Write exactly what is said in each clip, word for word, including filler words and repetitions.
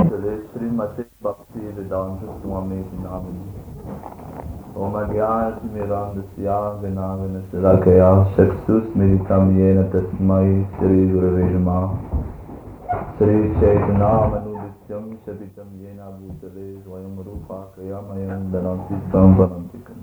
Jale Srimate Bhakti Vedanta Swami Namini Om Agyan Mirandasya Vinavina Siddhakaya Shaksus Meditam Yena Tasmai Shri Gurave Namaha Shri Chaitanya Manudhyam Shabitam Yena Bhutale Svayam Rupa Kayamayam Dananti Sampanantikam.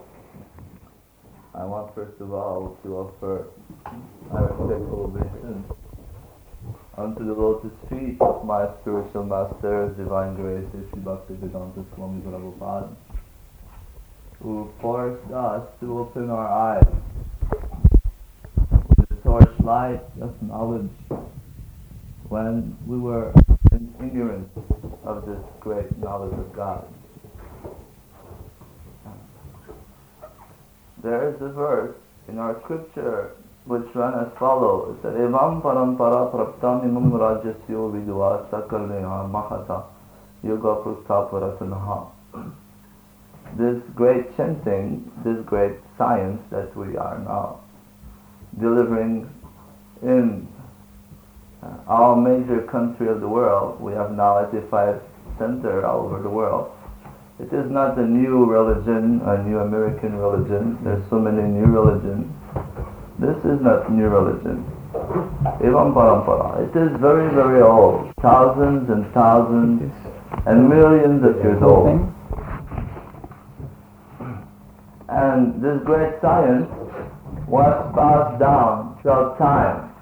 I want first of all to offer my respectful obeisance unto the lotus feet of my spiritual master, Divine Grace, Sri Bhaktivedanta Swami Prabhupada, who forced us to open our eyes with the torchlight of knowledge when we were in ignorance of this great knowledge of God. There is a verse in our scripture which run as follows: it said, Evam parampara praptam imam rajasyo vidva sakalneha mahata yoga prusthaparatanaha. This great chanting, this great science that we are now delivering in uh, our major country of the world, we have now eighty-five centers all over the world. It is not a new religion, a new American religion. There's so many new religions. This is not new religion. Evam parampara. It is very, very old. Thousands and thousands and millions of years old. And this great science was passed down throughout time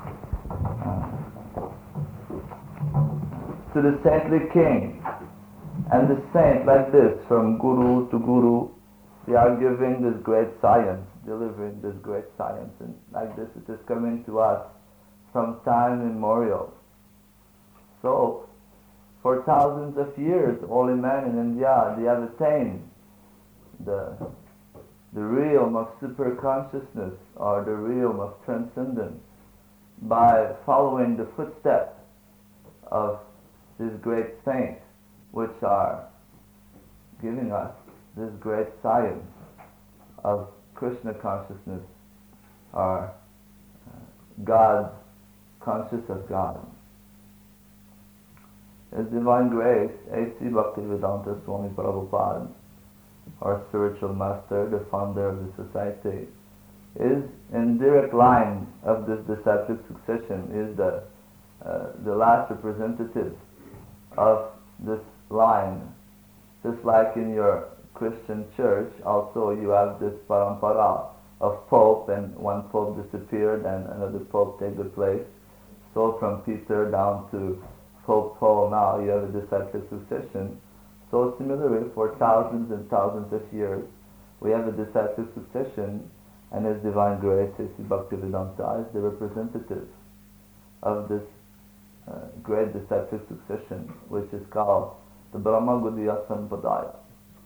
to the saintly king. And the saint, like this, from guru to guru, they are giving this great science, delivering this great science, and like this it is coming to us from time immemorial. So, for thousands of years, holy men in India, they have attained the, the realm of super consciousness, or the realm of transcendence, by following the footsteps of this great saint, which are giving us this great science of Krishna consciousness, or God, conscious of God. His Divine Grace, A C Bhaktivedanta Swami Prabhupada, our spiritual master, the founder of the society, is in direct line of this disciplic succession, is the, uh, the last representative of this line. Just like in your Christian church, also you have this parampara of Pope, and one Pope disappeared and another Pope take the place. So from Peter down to Pope Paul, now you have a disciplic succession. So similarly, for thousands and thousands of years, we have a disciplic succession, and His Divine Grace, Sri Bhaktivedanta, is the representative of this uh, great disciplic succession, which is called the Brahma Gaudiya Sampadaya.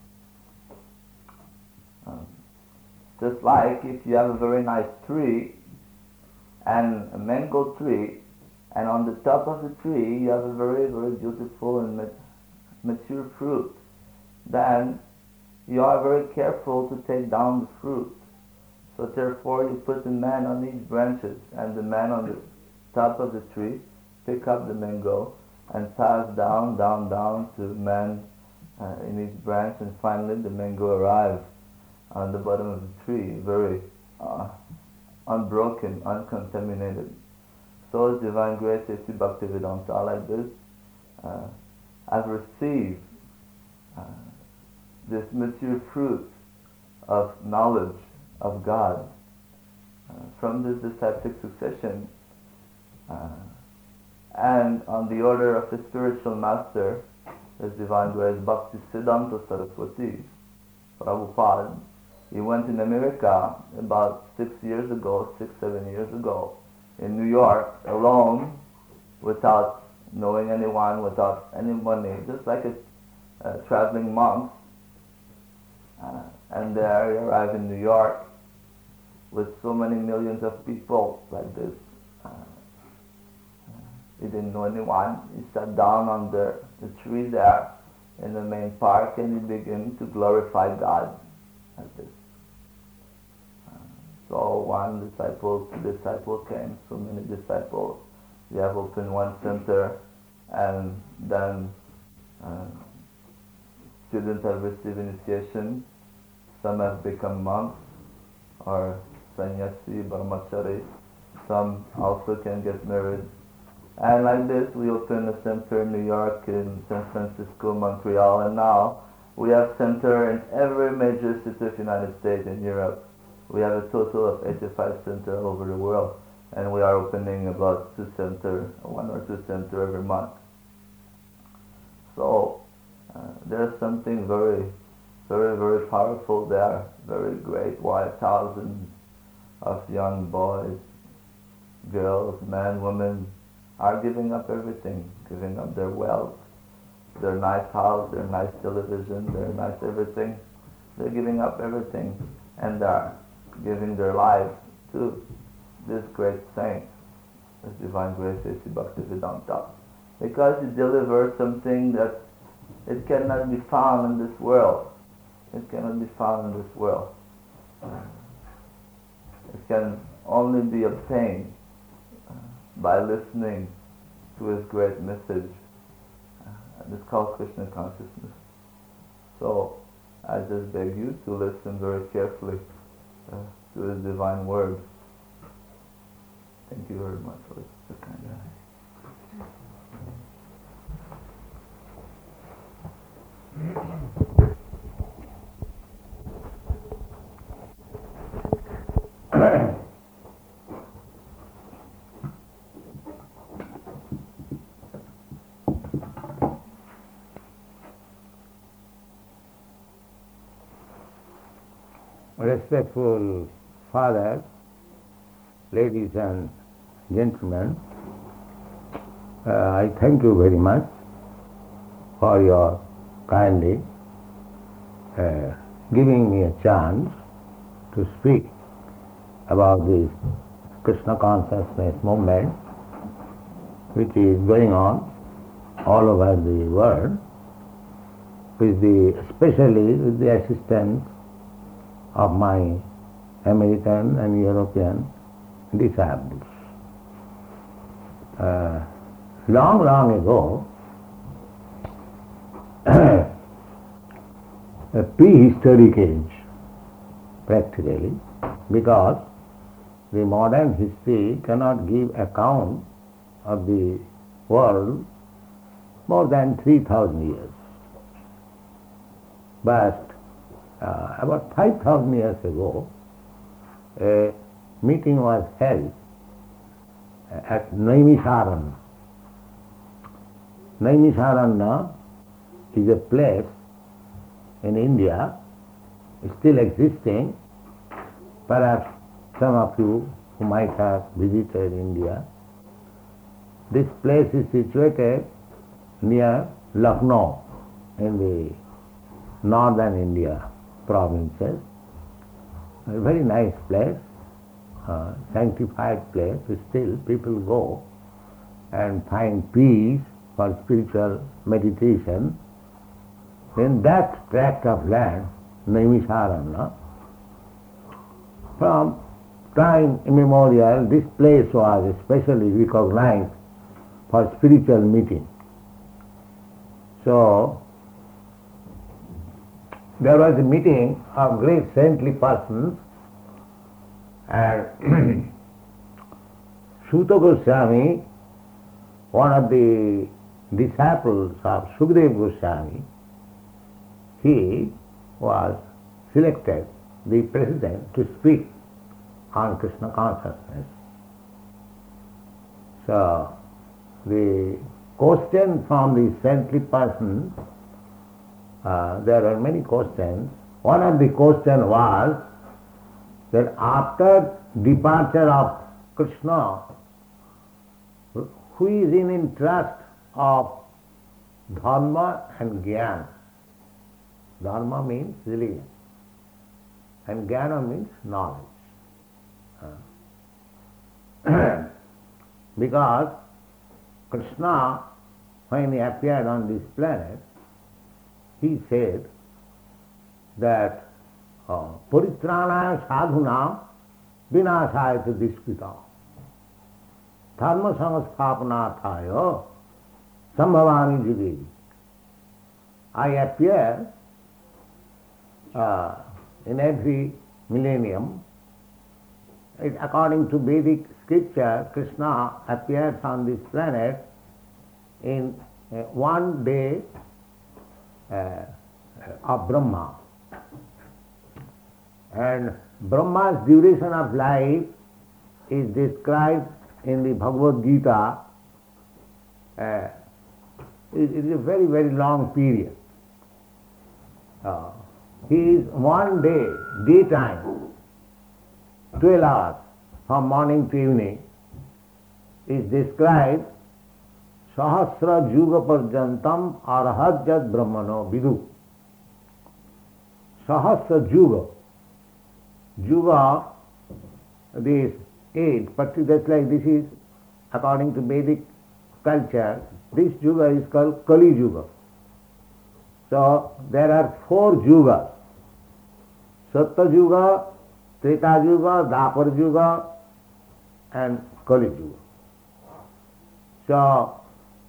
Um, just like if you have a very nice tree, and a mango tree, and on the top of the tree you have a very, very beautiful and mat mature fruit, then you are very careful to take down the fruit. So therefore you put the man on each branches, and the man on the top of the tree pick up the mango and pass down, down, down to man uh, in each branch, and finally the mango arrives on the bottom of the tree, very uh, unbroken, uncontaminated. So His Divine Grace, Sri Bhaktivedanta, like this, uh, have received uh, this mature fruit of knowledge of God uh, from this disciplic succession. Uh, And on the order of the spiritual master, His Divine Grace Bhakti Siddhanta Saraswati Prabhupada, he went in America about six years ago, six, seven years ago, in New York, alone, without knowing anyone, without any money, just like a, a traveling monk. Uh, and there he arrived in New York with so many millions of people like this. Uh, He didn't know anyone. He sat down under the tree there in the main park, and he began to glorify God like this. Uh, so one disciple, two disciples came, so many disciples. We have opened one center and then uh, students have received initiation. Some have become monks or sannyasi, brahmachari. Some also can get married. And like this, we opened a center in New York, in San Francisco, Montreal, and now we have center in every major city of the United States and Europe. We have a total of eighty-five centers all over the world, and we are opening about two centers, one or two centers every month. So uh, there's something very, very, very powerful there, very great. Why thousands of young boys, girls, men, women are giving up everything, giving up their wealth, their nice house, their nice television, their nice everything. They're giving up everything, and they're giving their lives to this great saint, this Divine Grace A C Bhaktivedanta, because he delivers something that it cannot be found in this world. It cannot be found in this world. It can only be obtained by listening to his great message. Uh, it's called Krishna consciousness. So I just beg you to listen very carefully uh, to his divine words. Thank you very much for the kind Respectful Father, ladies and gentlemen, uh, I thank you very much for your kindly uh, giving me a chance to speak about this Krishna consciousness movement which is going on all over the world, with the, especially with the assistance of my American and European disciples. Uh, long, long ago, a prehistoric age, practically, because the modern history cannot give account of the world more than three thousand years. But uh, about five thousand years ago, a meeting was held at Naimisharanya. Naimisharanya is a place in India, still existing. Perhaps some of you who might have visited India. This place is situated near Lucknow in the northern India provinces. A very nice place, uh, sanctified place. Still people go and find peace for spiritual meditation. In that tract of land, Naimisharanya, from time immemorial, this place was especially recognized for spiritual meeting. So, there was a meeting of great saintly persons, and Suta Goswami, one of the disciples of Sukadeva Goswami, he was selected the president to speak on Krishna consciousness. So, the question from the saintly persons, uh, there are many questions. One of the questions was that after departure of Krishna, who is in interest of dharma and jnana? Dharma means religion, and jnana means knowledge. Uh, because Krishna, when he appeared on this planet, he said that Paritranaya sadhuna vinasaya dushkrita dharma samasthapanataya Sambhavami Juge. I appear uh, in every millennium. It, according to Vedic scripture, Krishna appears on this planet in uh, one day uh, of Brahma. And Brahma's duration of life is described in the Bhagavad Gita. Uh, it, it is a very, very long period. Uh, he is one day, daytime, twelve hours from morning to evening, is described Sahasra Juga Parjantam Arhajat Brahmano Vidu. Sahasra Juga. Juga, this age, particularly like this is, according to Vedic culture, this Juga is called Kali Juga. So there are four Yugas: Satta Juga, Treta Juga, Dapar Juga, and Kali Juga. So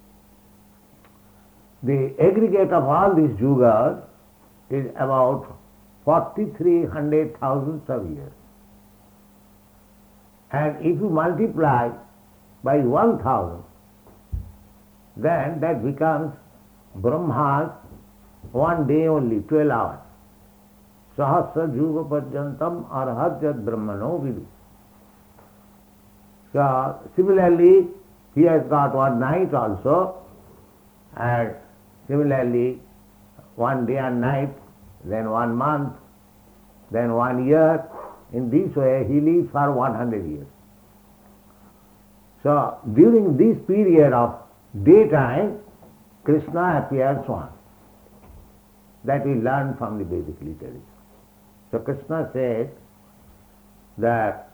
the aggregate of all these Yugas is about forty-three hundred thousand of years. And if you multiply by one thousand, then that becomes Brahma's one day only, twelve hours. Sahasra Juga Parjantam Arhajat Brahmano Vidu. So similarly, he has got one night also, and similarly one day and night, then one month, then one year. In this way he lives for one hundred years. So during this period of daytime, Krishna appears once. That we learn from the Vedic literature. So Krishna says that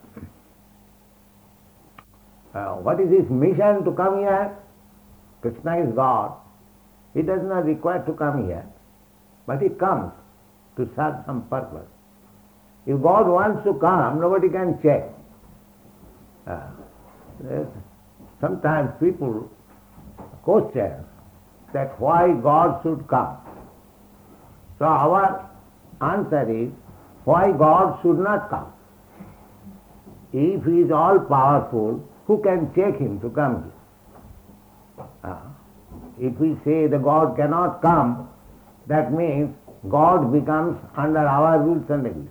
uh, what is his mission to come here? Krishna is God. He does not require to come here, but he comes to serve some purpose. If God wants to come, nobody can check. Uh, sometimes people question that why God should come. So our answer is, why God should not come? If he is all powerful, who can check him to come here? Uh, if we say the God cannot come, that means God becomes under our rules and regulations.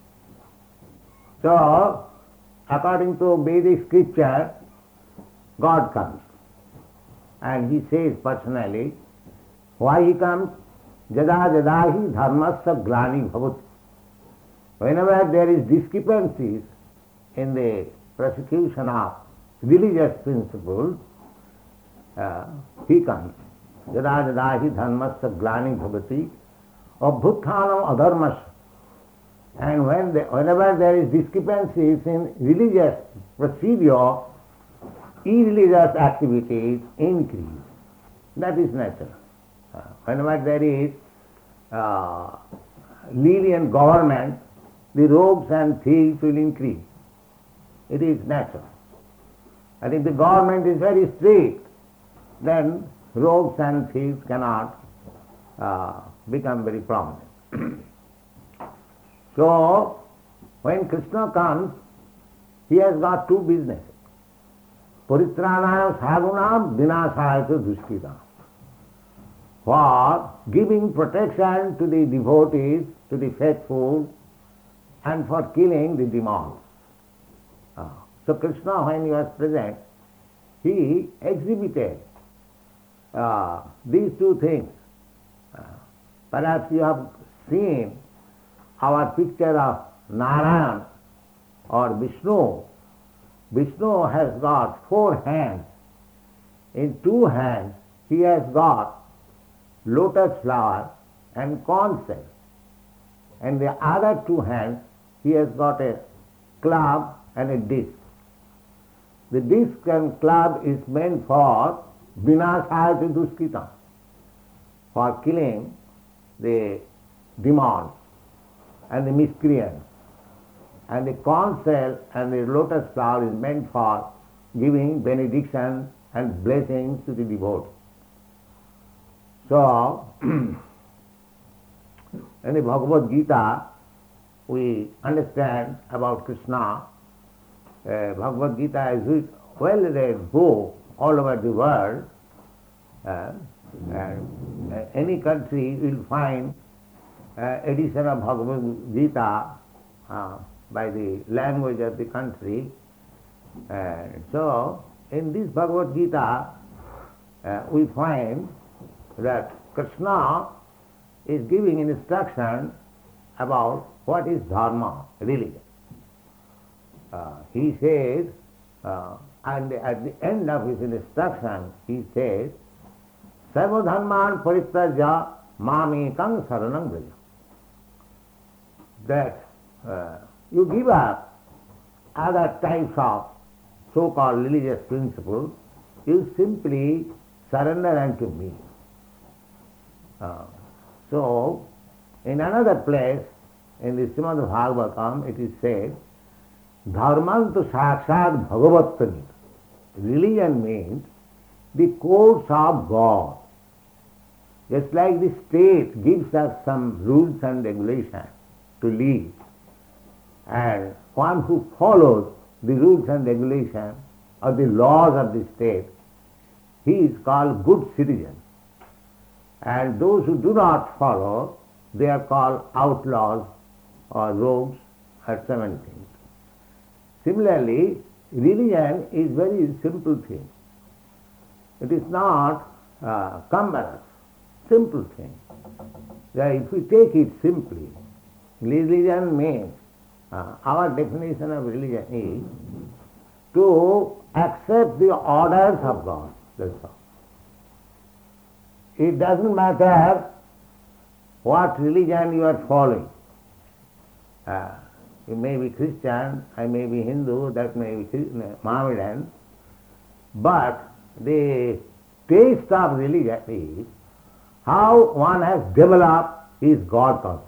So, according to Vedic scripture, God comes. And he says personally, why he comes? Jada jadahi dharmasya glani bhavati. Whenever there is discrepancies in the prosecution of religious principles, uh, he comes. Jada jadahi dharmasya glani bhavati abhuthanam adharmasya. And when the, whenever there is discrepancies in religious procedure, irreligious activities increase. That is natural. Uh, whenever there is uh, lenient government, the rogues and thieves will increase. It is natural. And if the government is very strict, then rogues and thieves cannot uh, become very prominent. So, when Krishna comes, he has got two businesses. Paritranaya sadhunam vinasaya dushkitam. For giving protection to the devotees, to the faithful, and for killing the demons. Uh, so Krishna, when he was present, he exhibited uh, these two things. Uh, perhaps you have seen our picture of Narayan or Vishnu. Vishnu has got four hands. In two hands he has got lotus flower and corn shell. And the other two hands he has got a club and a disc. The disc and club is meant for vinasaya dushkitam, for killing the demons and the miscreants. And the corn shell and the lotus flower is meant for giving benediction and blessings to the devotees. So, in the Bhagavad Gita, we understand about Krishna. Uh, Bhagavad Gita is a well-read book all over the world. Uh, and uh, any country will find uh, edition of Bhagavad Gita uh, by the language of the country. And so, in this Bhagavad Gita, uh, we find that Krishna is giving instruction about what is dharma, religion. Uh, he says, uh, and at the end of his instruction, he says, Sarva dharman parityajya mamekam saranam vraja. That uh, you give up other types of so-called religious principles, you simply surrender unto me. Uh, so, in another place, in the Srimad Bhagavatam, it is said, Dharmantu sakshat bhagavattanit. Religion means the course of God. Just like the state gives us some rules and regulations to live, and one who follows the rules and regulations or the laws of the state, he is called good citizen. And those who do not follow, they are called outlaws or rogues or so many things. Similarly, religion is very simple thing. It is not uh, cumbrous, simple thing. That if we take it simply, religion means, uh, our definition of religion is to accept the orders of God. That's all. It doesn't matter what religion you are following. Uh, you may be Christian, I may be Hindu, that may be Mohammedan, but the taste of religion is how one has developed his God consciousness.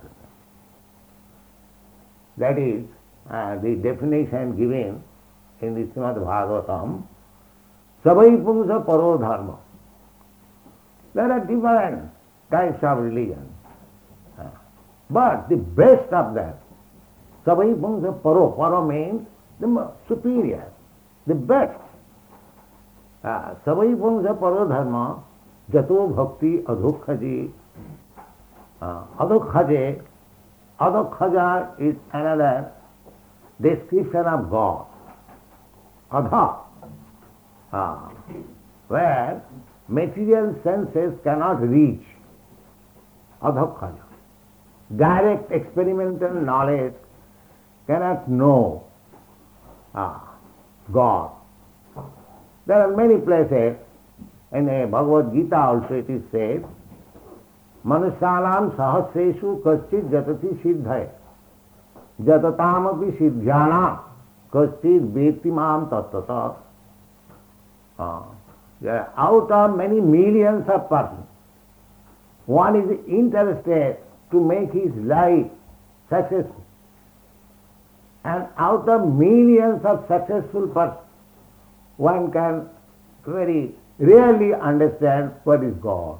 That is uh, the definition given in the Srimad Bhagavatam, Savai Pumsa Paro Dharma. There are different types of religion. Uh, but the best of them, Savai Pumsa Paro, Paro means the superior, the best. Uh, Savai Pumsa Paro Dharma, Jato Bhakti Adhokhaji. Uh, Adhokhaje, Adhokhaja is another description of God. Adha, uh, where material senses cannot reach. Adhokhaja. Direct experimental knowledge cannot know uh, God. There are many places, in the Bhagavad Gita also it is said, Manusyanam sahasreshu kaschit jatati siddhaya jatatam api siddhyanam kaschit vetimam tattata. Uh, out of many millions of persons, one is interested to make his life successful. And out of millions of successful persons, one can very rarely understand what is God.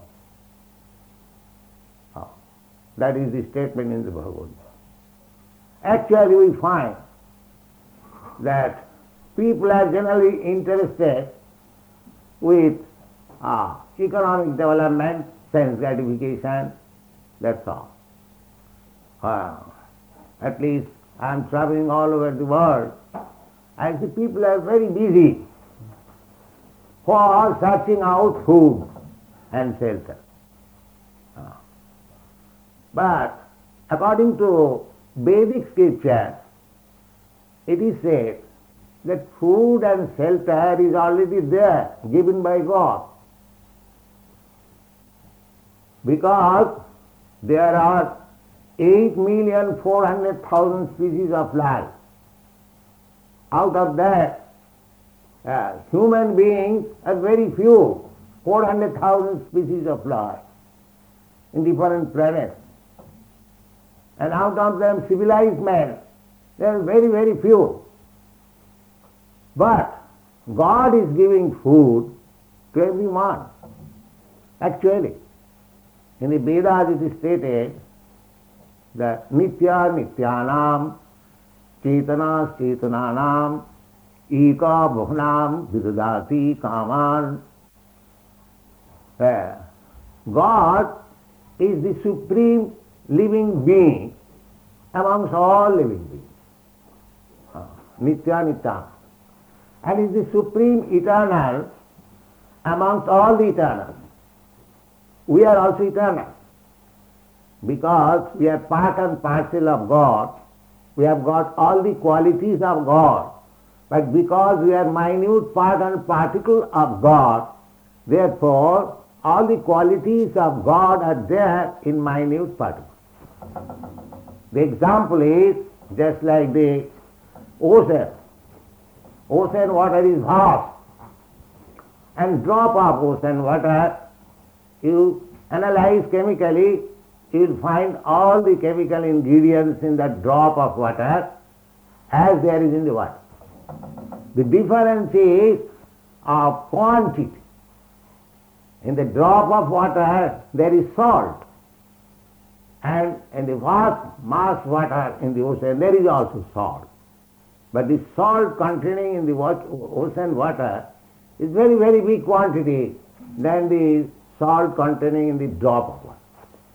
Oh, that is the statement in the Bhagavad Gita. Actually, we find that people are generally interested with uh, economic development, sense gratification, that's all. Uh, at least I am traveling all over the world, and the people are very busy for searching out food and shelter. Uh, but according to Vedic scripture, it is said that food and shelter is already there, given by God. Because there are eight million four hundred thousand species of life. Out of that, uh, human beings are very few, four hundred thousand species of life in different planets. And out of them, civilized men, they are very, very few. But God is giving food to everyone, actually. In the Vedas it is stated that Nitya Nityanam Chetana Chetananam Eka Bhuvanam Vidadati Kaman. God is the supreme living being amongst all living beings. Nitya Nitya. And is the supreme eternal amongst all the eternals. We are also eternal. Because we are part and parcel of God, we have got all the qualities of God. But because we are minute part and particle of God, therefore all the qualities of God are there in minute particle. The example is just like the ocean. Ocean water is vast, and drop of ocean water, you analyze chemically, you will find all the chemical ingredients in that drop of water as there is in the water. The difference is of quantity. In the drop of water there is salt, and in the vast mass water in the ocean there is also salt. But the salt containing in the ocean water is very, very big quantity than the salt containing in the drop of water.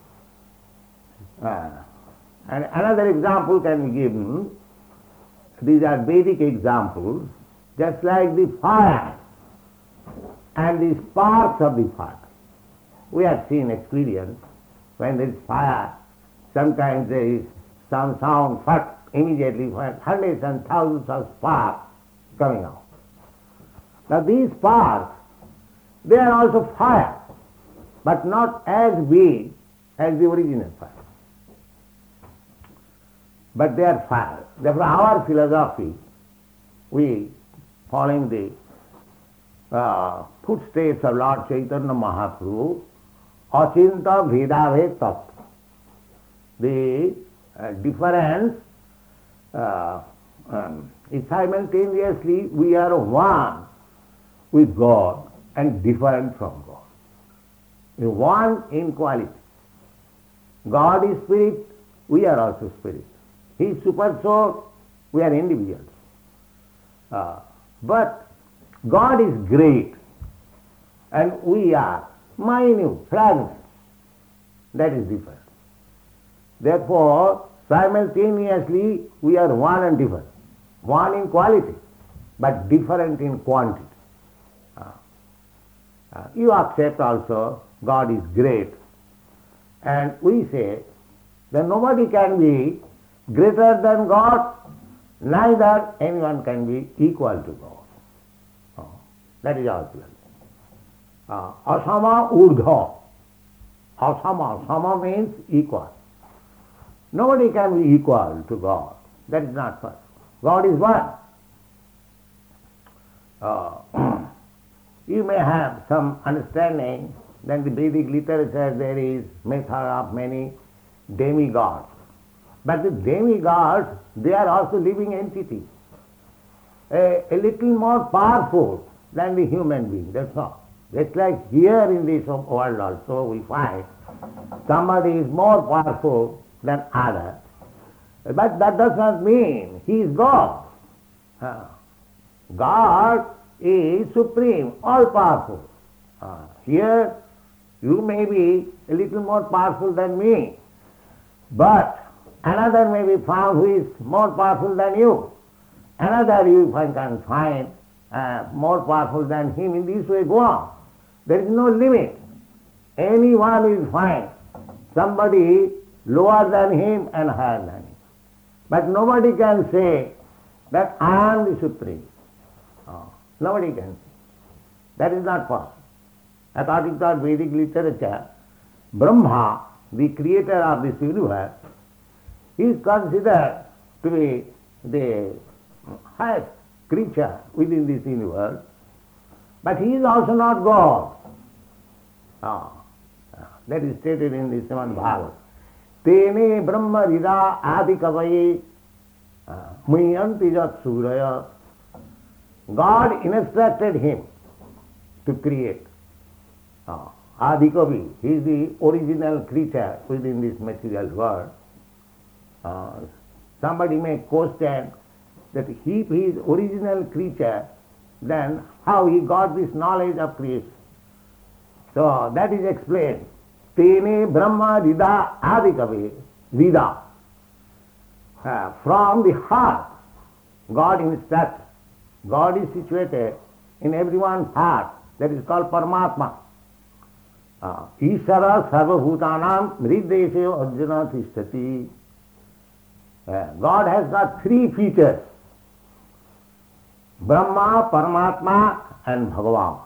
Uh, and another example can be given. These are Vedic examples, just like the fire and the sparks of the fire. We have seen experience when there is fire, sometimes there is some sound, first immediately hundreds and thousands of sparks coming out. Now these sparks, they are also fire, but not as big as the original fire. But they are fire. Therefore our philosophy, we following the uh, footsteps of Lord Chaitanya Mahaprabhu, Achinta Bhedabhed Tattva. The uh, difference uh, um, is simultaneously we are one with God and different from God. We are one in quality. God is spirit, we are also spirit. He is super soul, we are individuals. Uh, but God is great and we are minute fragments. That is different. Therefore, simultaneously we are one and different. One in quality, but different in quantity. Uh, uh, you accept also God is great. And we say that nobody can be greater than God, neither anyone can be equal to God. Uh, that is our theology. Uh, asama urdha. Asama. Sama means equal. Nobody can be equal to God. That is not possible. God is one. Uh, you may have some understanding that in the Vedic literature there is method of many demigods. But the demigods, they are also living entities. A, a little more powerful than the human being, that's all. Just like here in this world also we find somebody is more powerful than other. But that does not mean he is God. Uh, God is supreme, all-powerful. Uh, here you may be a little more powerful than me, but another may be found who is more powerful than you. Another you can find uh, more powerful than him. In this way go on. There is no limit. Anyone will find somebody lower than him and higher than him. But nobody can say that I am the supreme. Oh, nobody can say. That is not possible. According to our Vedic literature, Brahma, the creator of this universe, is considered to be the highest creature within this universe, but he is also not God. Oh, that is stated in the Srimad Bhagavatam. Tene Brahma Rida Adikavaye Muyanti Jat Suraya. God instructed him to create. Oh, Adikavi, he is the original creature within this material world. Uh, somebody may question that if he is original creature, then how he got this knowledge of creation? So that is explained. Tene Brahma Rida Adikavi, Rida. Uh, from the heart, God instructs. God is situated in everyone's heart. That is called Paramatma. Uh, Ishara Sarvabhutanam Mridesyo Arjuna Tishtati. Uh, God has got three features. Brahma, Paramatma and Bhagavan.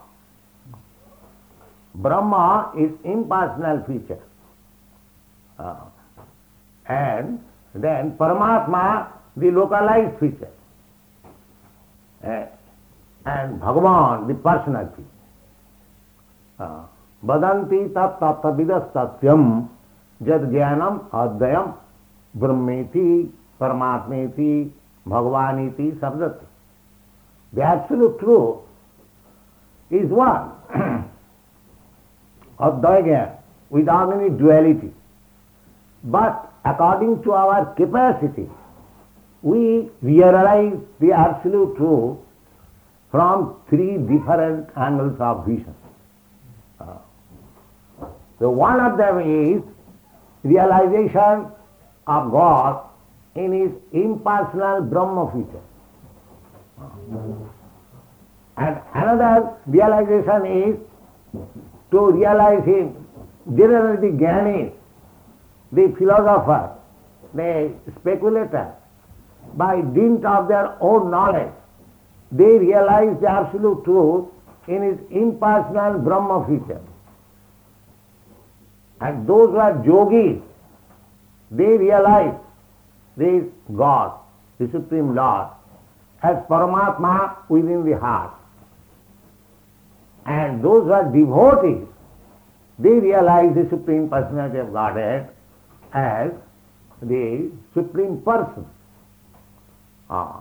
Brahma is impersonal feature. Uh, and then Paramatma, the localized feature. Uh, and Bhagavan, the personal feature. Uh, Vadanti tat tattavidas tatyam jad jnanam adhyam brahmeti paramatmeti bhagavaniti sabdati. The absolute truth is one. Adhyaya, without any duality. But according to our capacity, we realize the absolute truth from three different angles of vision. Uh, so one of them is realization of God in His impersonal Brahma feature. Uh, and another realization is to realize Him. Generally the Jnanis, the philosopher, the speculator, by dint of their own knowledge, they realize the absolute truth in His impersonal Brahma feature. And those who are yogis, they realize this God, the Supreme Lord, as Paramatma within the heart. And those who are devotees, they realize the Supreme Personality of Godhead as the Supreme Person. Ah.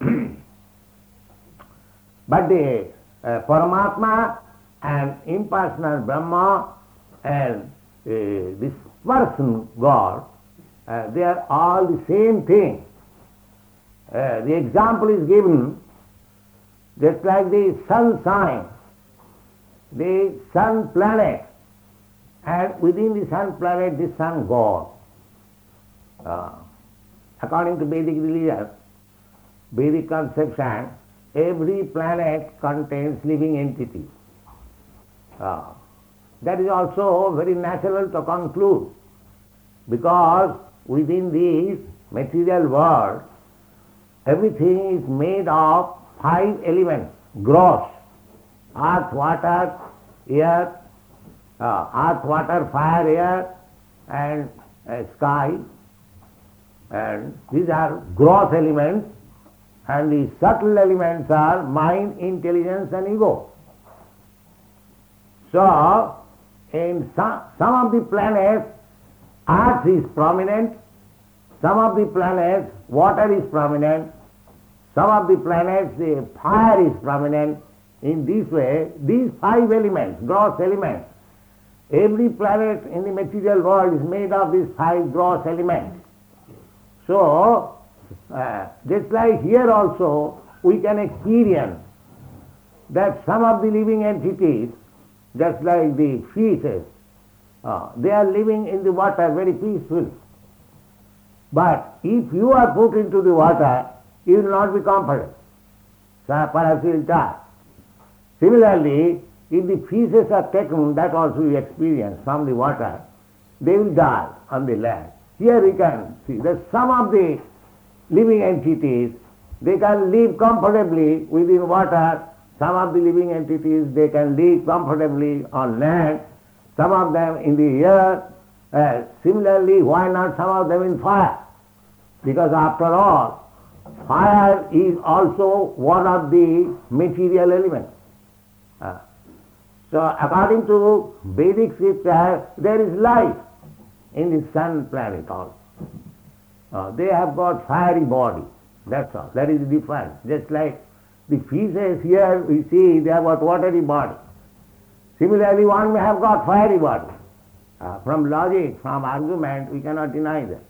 But the uh, Paramatma and impersonal Brahma and uh, this person, God, uh, they are all the same thing. Uh, the example is given just like the sun sign, the sun planet, and within the sun planet the sun God. Uh, according to Vedic religion, Vedic conception, every planet contains living entities. Uh, that is also very natural to conclude, because within this material world, everything is made of five elements, gross: earth, water, air, uh, earth, water, fire, air, and uh, sky. And these are gross elements, and the subtle elements are mind, intelligence and ego. So, in some, some of the planets, earth is prominent, some of the planets, water is prominent, some of the planets, the fire is prominent. In this way, these five elements, gross elements, every planet in the material world is made of these five gross elements. So, uh, just like here also, we can experience that some of the living entities, just like the fishes, uh, they are living in the water very peacefully. But if you are put into the water, you will not be comfortable. So perhaps you will die. Similarly, if the fishes are taken, that also you experience from the water, they will die on the land. Here we can see that some of the living entities, they can live comfortably within water. Some of the living entities, they can live comfortably on land. Some of them in the air. Uh, similarly, why not some of them in fire? Because after all, fire is also one of the material elements. Uh, so according to Vedic scripture, there is life in the sun planet also. Uh, they have got fiery body, that's all. That is the difference. Just like the fishes here, we see they have got watery body. Similarly, one may have got fiery body. Uh, from logic, from argument, we cannot deny that.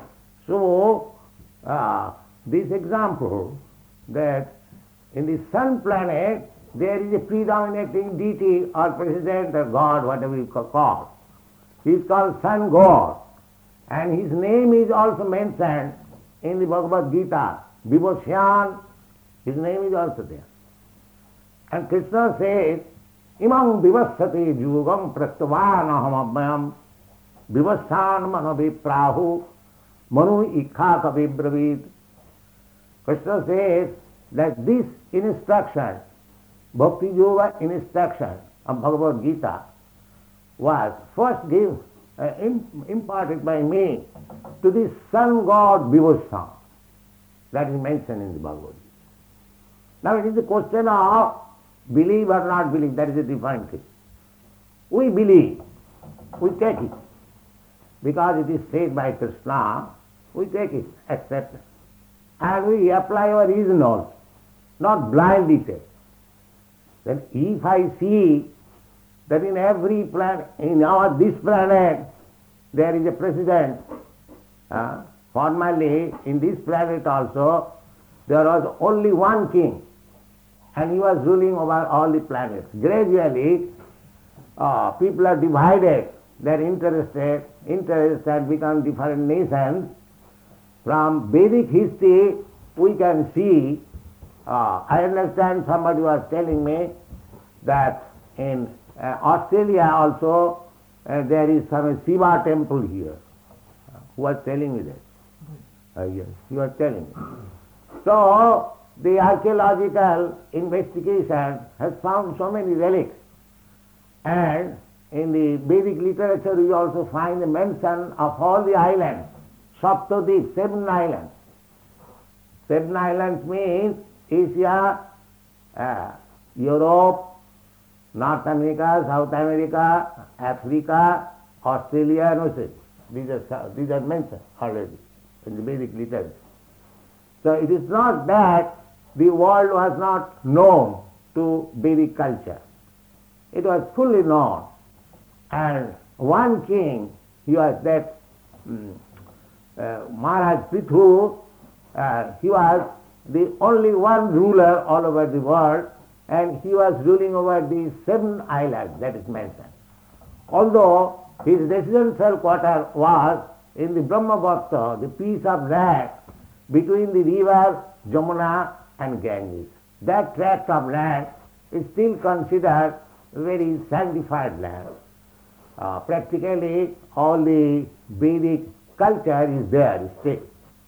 So, uh, this example that in the sun planet there is a predominating deity or president or god, whatever you call. He is called Sun God, and his name is also mentioned in the Bhagavad Gita. Vibhosyan, his name is also there. And Krishna says, Imam vivasate yugam praktavaanaham abhyam vivasyan manaviprahu manu ikha kavibravit. Krishna says that this instruction, Bhakti Yoga instruction of Bhagavad Gita, was first given, uh, imparted by me to the sun god Vibhosyan. That is mentioned in the Bhagavad Gita. Now it is a question of believe or not believe, that is a different thing. We believe, we take it. Because it is said by Krishna, we take it, accept it. And we apply our reason also, not blindly take. Then if I see that in every planet, in our this planet, there is a president, uh, formerly in this planet also, there was only one king, and he was ruling over all the planets. Gradually, uh, people are divided, their interested, interests have become different nations. From Vedic history, we can see, uh, I understand somebody was telling me that in uh, Australia also uh, there is some Shiva temple here. Uh, who was telling me that? Uh, yes, he was telling me. So, the archaeological investigation has found so many relics, and in the Vedic literature we also find the mention of all the islands, Saptadip, seven islands. Seven islands means Asia, uh, Europe, North America, South America, Africa, Australia and Oceania. These are, these are mentioned already in the Vedic literature. So it is not that the world was not known to Vedic culture. It was fully known. And one king, he was that um, uh, Maharaj Prithu, uh, he was the only one ruler all over the world, and he was ruling over these seven islands that is mentioned. Although his residential quarter was in the Brahmagupta, the piece of land between the river Jamuna and Ganges. That tract of land is still considered very sanctified land. Uh, practically all the Vedic culture is there still.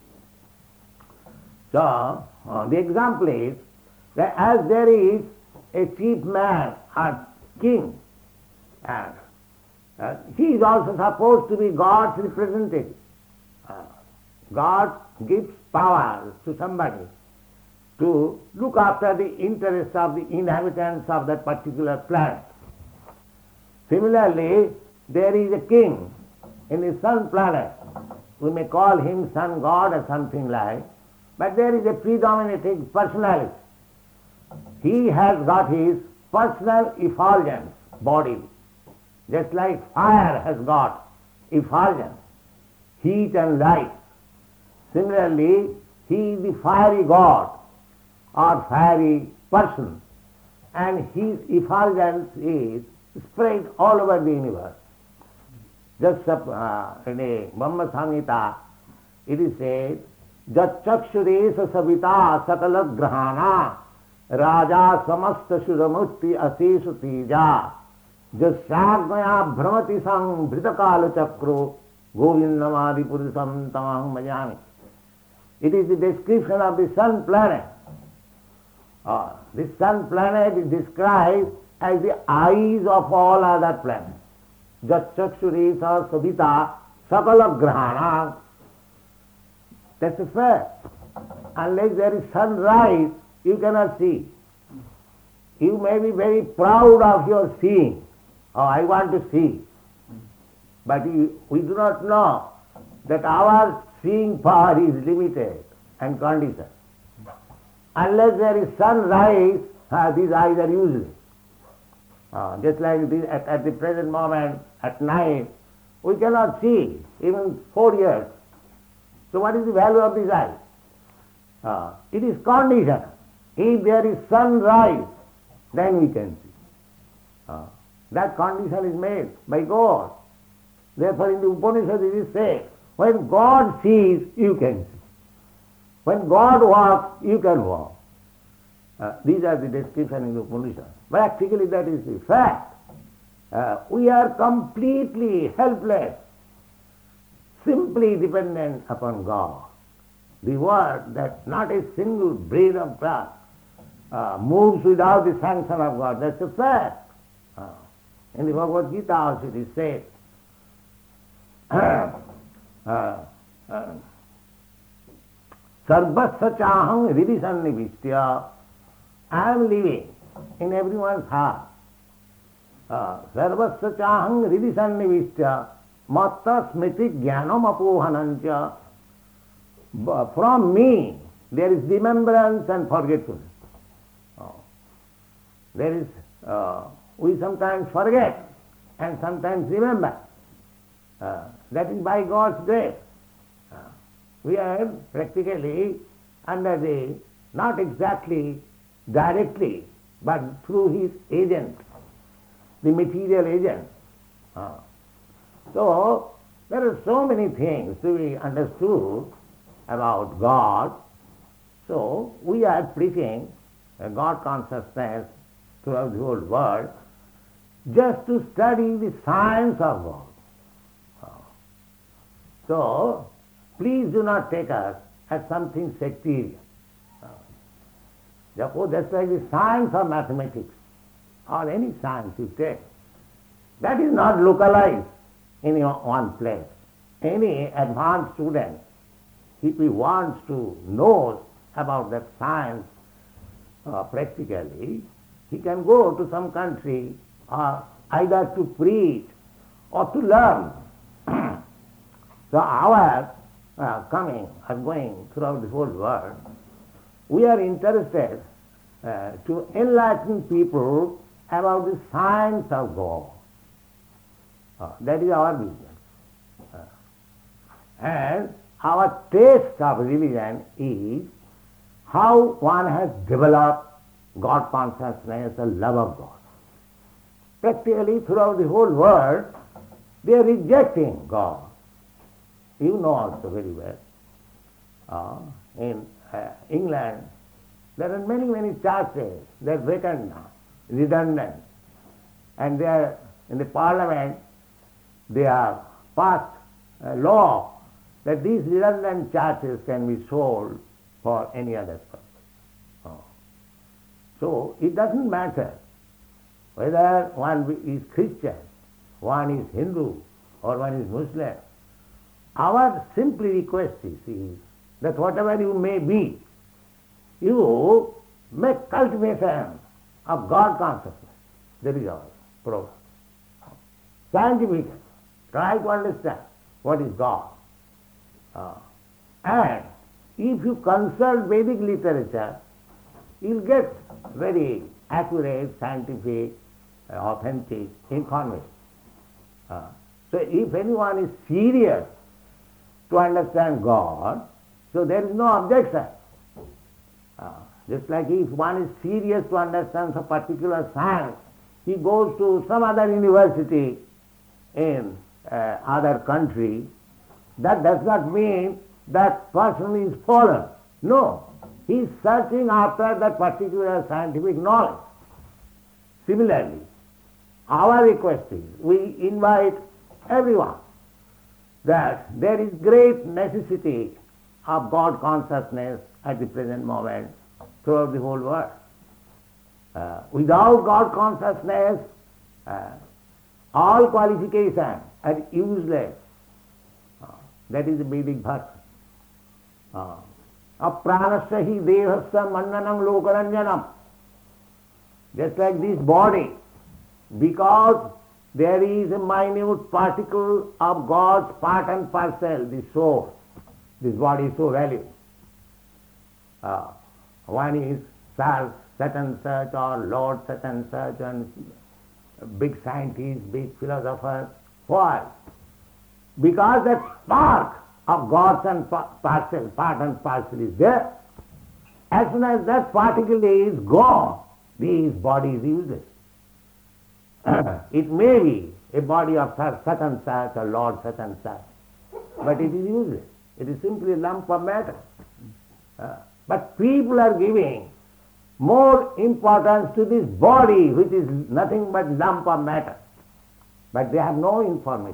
So, uh, the example is that as there is a chief man or king, and uh, he is also supposed to be God's representative. Uh, God gives power to somebody to look after the interests of the inhabitants of that particular planet. Similarly, there is a king in the sun planet. We may call him sun god or something like, but there is a predominating personality. He has got his personal effulgence, body, just like fire has got effulgence, heat and light. Similarly, he is the fiery god or fiery person, and his effulgence is spread all over the universe. Just uh, in a Brahma Samhita, it is said, Jat chakshuresa savita sakala grahana raja samasta shuramurti aseshu teja jasyagmaya bhramati sang bhritakala chakro govindamadi purusam tamaham bhajami. It is the description of the sun planet. Uh, the sun planet is described as the eyes of all other planets. Jat chakshuresa savita sakala grahana. That's a fact. Unless there is sunrise, you cannot see. You may be very proud of your seeing. Oh, I want to see. But you, we do not know that our seeing power is limited and conditioned. Unless there is sunrise, uh, these eyes are useless. Uh, just like this, at, at the present moment, at night, we cannot see even four years. So what is the value of this eye? Uh, it is condition. If there is sunrise, then we can see. Uh, that condition is made by God. Therefore in the Upanishad it is said, when God sees, you can see. When God walks, you can walk. Uh, these are the descriptions in the Upanishad. Practically that is the fact. Uh, we are completely helpless, simply dependent upon God. The word that not a single blade of grass uh, moves without the sanction of God, that's a fact. Uh, in the Bhagavad Gita also it is said, uh, uh, Sarvasya chaham hridhi sannivistya, I am living in everyone's heart. Sarvasya chaham hridhi sannivistya, matta smriti jnanam apohanancha. From me there is remembrance and forgetfulness. Oh. There is, uh, we sometimes forget and sometimes remember. Uh, that is by God's grace. Uh, we are practically under the, not exactly directly, but through his agent, the material agent. Uh, so, there are so many things to be understood about God. So, we are preaching God consciousness throughout the whole world just to study the science of God. So, please do not take us as something sectarian. Therefore, that's like the science of mathematics or any science you take. That is not localized in one place. Any advanced student, if he wants to know about that science uh, practically, he can go to some country or either to preach or to learn. So our uh, coming or going throughout the whole world, we are interested uh, to enlighten people about the science of God. Uh, that is our business. Uh, and our taste of religion is how one has developed God consciousness, the love of God. Practically throughout the whole world, they are rejecting God. You know also very well. Uh, in uh, England, there are many, many churches that are vacant now, redundant. And they are, in the parliament, they have passed a law that these redundant churches can be sold for any other purpose. Oh. So it doesn't matter whether one is Christian, one is Hindu, or one is Muslim. Our simple request is, is that whatever you may be, you make cultivation of God consciousness. That is our program. Scientifically, try to understand what is God. Uh, and if you consult Vedic literature, you'll get very accurate, scientific, uh, authentic information. Uh, so if anyone is serious to understand God, so there is no objection. Uh, just like if one is serious to understand some particular science, he goes to some other university in uh, other country, that does not mean that person is fallen. No, he is searching after that particular scientific knowledge. Similarly, our request is, we invite everyone that there is great necessity of God consciousness at the present moment throughout the whole world. Uh, without God consciousness, uh, all qualifications are useless. Uh, that is the Vedic verse. Apranasya hi devasya mannanam lokaranjanam. Just like this body, because there is a minute particle of God's part and parcel, the soul. This body is so valuable. Uh, one is self, such and such, or Lord, such and such, and big scientists, big philosophers. Why? Because that spark of God's and parcel, part and parcel is there. As soon as that particle is gone, this body is useless. It may be a body of such and such, or Lord such and such, but it is useless. It is simply a lump of matter. Uh, but people are giving more importance to this body, which is nothing but lump of matter. But they have no information.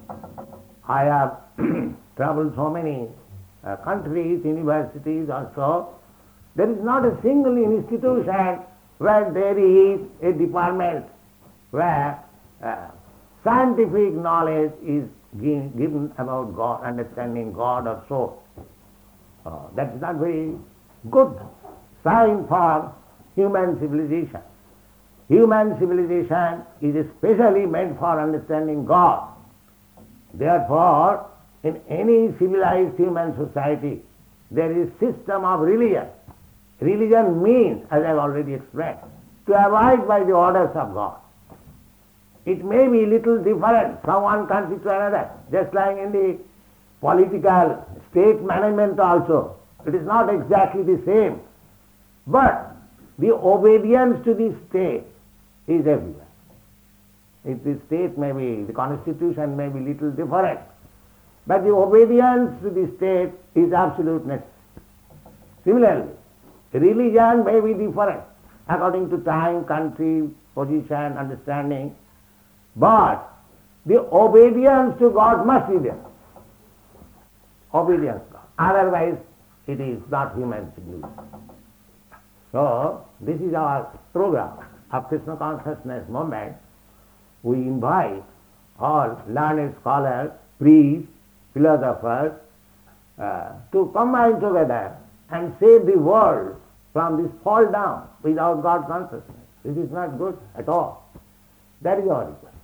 I have traveled so many uh, countries, universities also. There is not a single institution where there is a department where uh, scientific knowledge is gi- given about God, understanding God or so. Uh, that is not very good sign for human civilization. Human civilization is especially meant for understanding God. Therefore, in any civilized human society, there is a system of religion. Religion means, as I have already explained, to abide by the orders of God. It may be little different from one country to another, just like in the political state management also. It is not exactly the same. But the obedience to the state is everywhere. If the state may be, the constitution may be little different, but the obedience to the state is absolute necessary. Similarly, religion may be different according to time, country, position, understanding, but the obedience to God must be there. Obedience to God. Otherwise, it is not human civilization. So, this is our program of Krishna consciousness movement. We invite all learned scholars, priests, philosophers uh, to combine together and save the world from this fall down without God consciousness. This is not good at all. That is our request.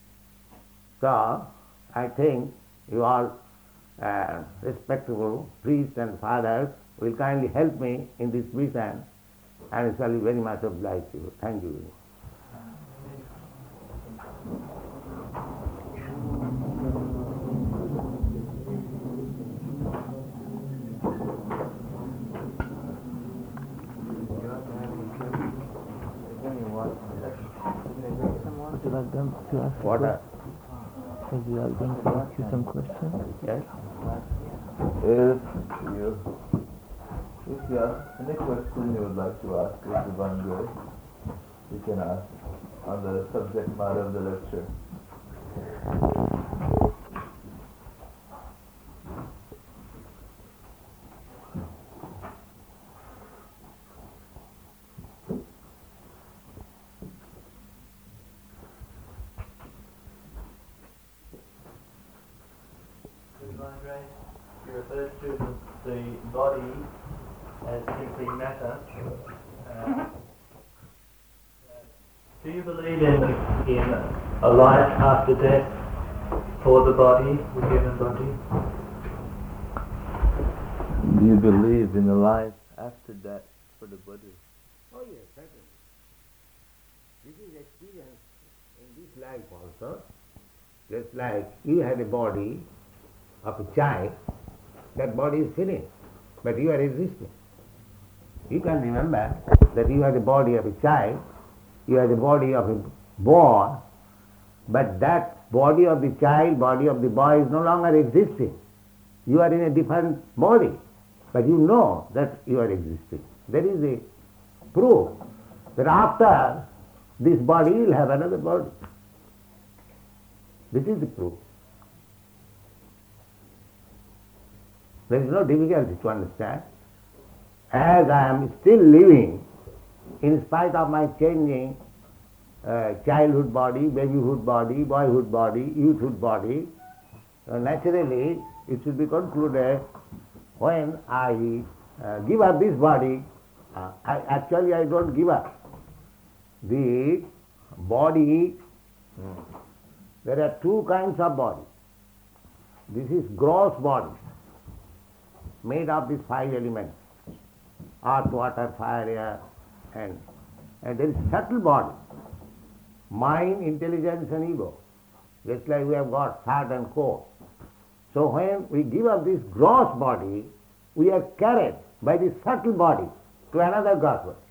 So, I think you all uh, respectable priests and fathers will kindly help me in this vision, and I shall be very much obliged to you. Thank you. Would you like them to ask What you, are, would you like them to ask you some questions? yes? If you, if you have any question you would like to ask with Divine Grace, you can ask on the subject matter of the lecture. Divine Grace, you referred to the, the body as simply matter. Uh, do you believe in, in a life after death for the body, the human body? Do you believe in a life after death for the body? Oh yes, certainly. This is experience in this life also. Just like you had a body of a child, that body is finished, but you are existing. You can remember that you had the body of a child, you had the body of a boy, but that body of the child, body of the boy is no longer existing. You are in a different body, but you know that you are existing. There is a proof that after this body you will have another body. This is the proof. There is no difficulty to understand. As I am still living, in spite of my changing uh, childhood body, babyhood body, boyhood body, youthhood body, uh, naturally it should be concluded when I uh, give up this body, uh, I, actually I don't give up. The body, there are two kinds of body. This is gross body, made of these five elements, earth, water, fire, air, and, and there is subtle body, mind, intelligence and ego. Just like we have got fat and coal. So when we give up this gross body, we are carried by this subtle body to another gross body.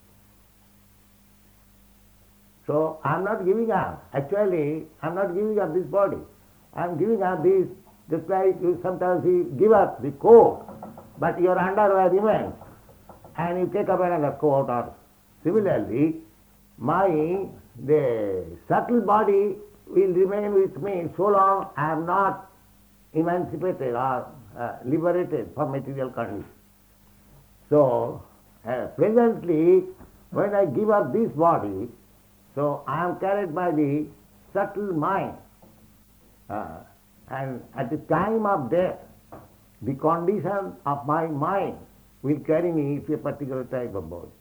So I am not giving up. Actually, I am not giving up this body. I am giving up this, just like you sometimes you give up the coat, but your underwear remains, and you take up another coat. Or similarly, my the subtle body will remain with me so long I am not emancipated or uh, liberated from material conditions. So uh, presently, when I give up this body, so I am carried by the subtle mind. Uh, and at the time of death, the condition of my mind will carry me to a particular type of body.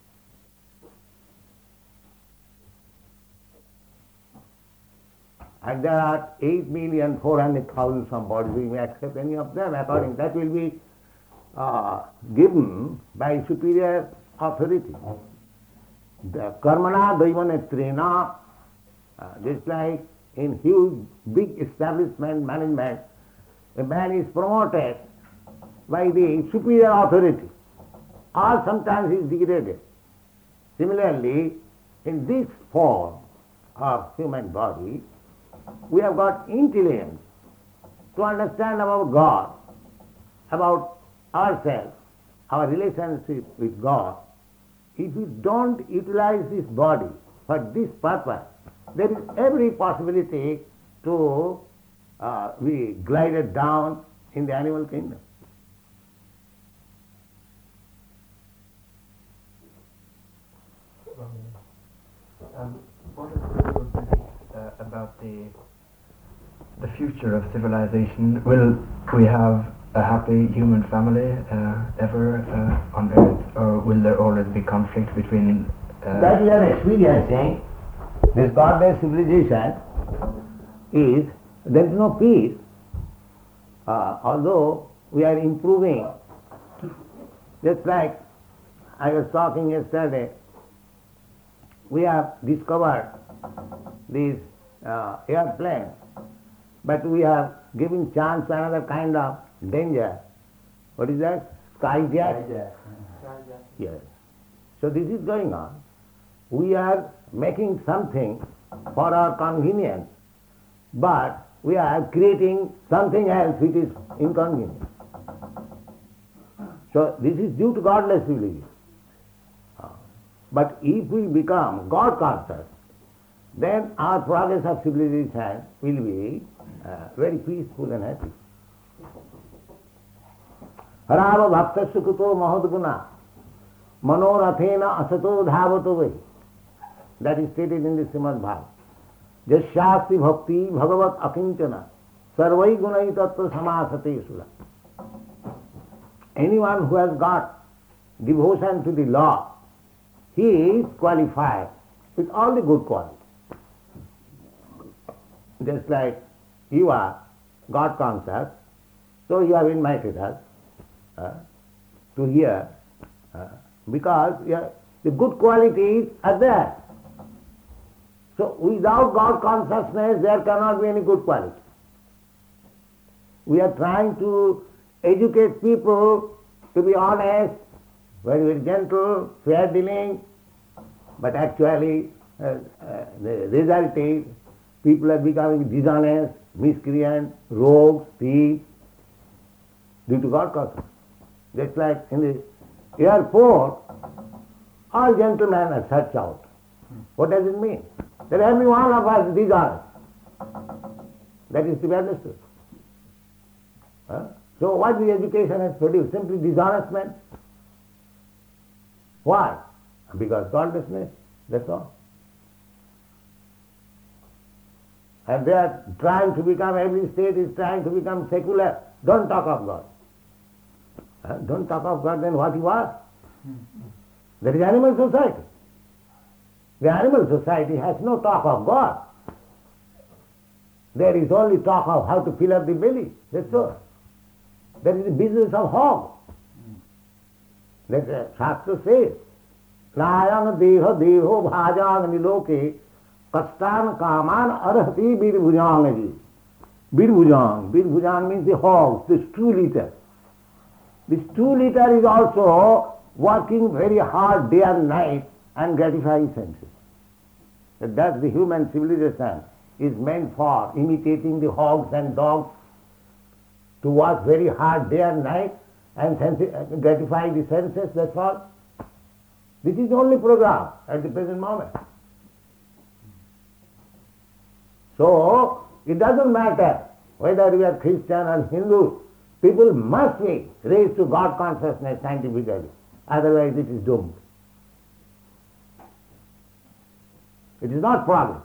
And there are eight million four hundred thousand some bodies. We may accept any of them according. That will be uh, given by superior authority. The karmana daivanetrena, uh, just like in huge, big establishment management, a man is promoted by the superior authority, or sometimes he is degraded. Similarly, in this form of human body, we have got intelligence to understand about God, about ourselves, our relationship with God. If we don't utilize this body for this purpose, there is every possibility to uh, be glided down in the animal kingdom. Um, what is the belief uh, about the the future of civilization? Will we have a happy human family uh, ever uh, on Earth, or will there always be conflict between? Uh, that we are experiencing. This godless civilization is, there is no peace. Uh, although we are improving, just like I was talking yesterday, we have discovered these uh, airplanes, but we have given chance to another kind of danger. What is that? Skyjack? Skyjack. Yes. So this is going on. We are making something for our convenience, but we are creating something else which is inconvenient. So this is due to godless civilization. But if we become God conscious, then our progress of civilization will be uh, very peaceful and happy. Harava bhakta sukuto mahadguna manorathena asato dhavato vai. That is stated in the Srimad Bhagavatam. Jasyasti bhakti bhagavat akinchana sarvai gunai tattva samasate sula. Anyone who has got devotion to the Lord, he is qualified with all the good qualities. Just like you are God conscious, so you have invited us uh, to hear uh, because are, the good qualities are there. So without God consciousness there cannot be any good quality. We are trying to educate people to be honest, very, very gentle, fair dealing, but actually uh, uh, the result is people are becoming dishonest, miscreant, rogues, thieves, due to God consciousness. Just like in the airport, all gentlemen are searched out. What does it mean? That every one of us is dishonest. That is to be understood. Huh? So what the education has produced? Simply dishonest men. Why? Because godlessness, that's all. And they are trying to become, every state is trying to become secular. Don't talk of God. Huh? Don't talk of God, then what you are? That is animal society. The animal society has no talk of God. There is only talk of how to fill up the belly. That's all. That is the business of hog. That uh, Shastra says, Nayang deha deho bhajang niloke Kastan Kaman Arhati Birbhujangaji. Birbhujang. Birbhujang means the hogs, the stool eater. The stool eater is also working very hard day and night and gratifying senses. That's the human civilization is meant for, imitating the hogs and dogs, to work very hard day and night and sensi- gratify the senses, that's all. This is the only program at the present moment. So, it doesn't matter whether we are Christian or Hindu, people must be raised to God consciousness scientifically, otherwise it is doomed. It is not problem.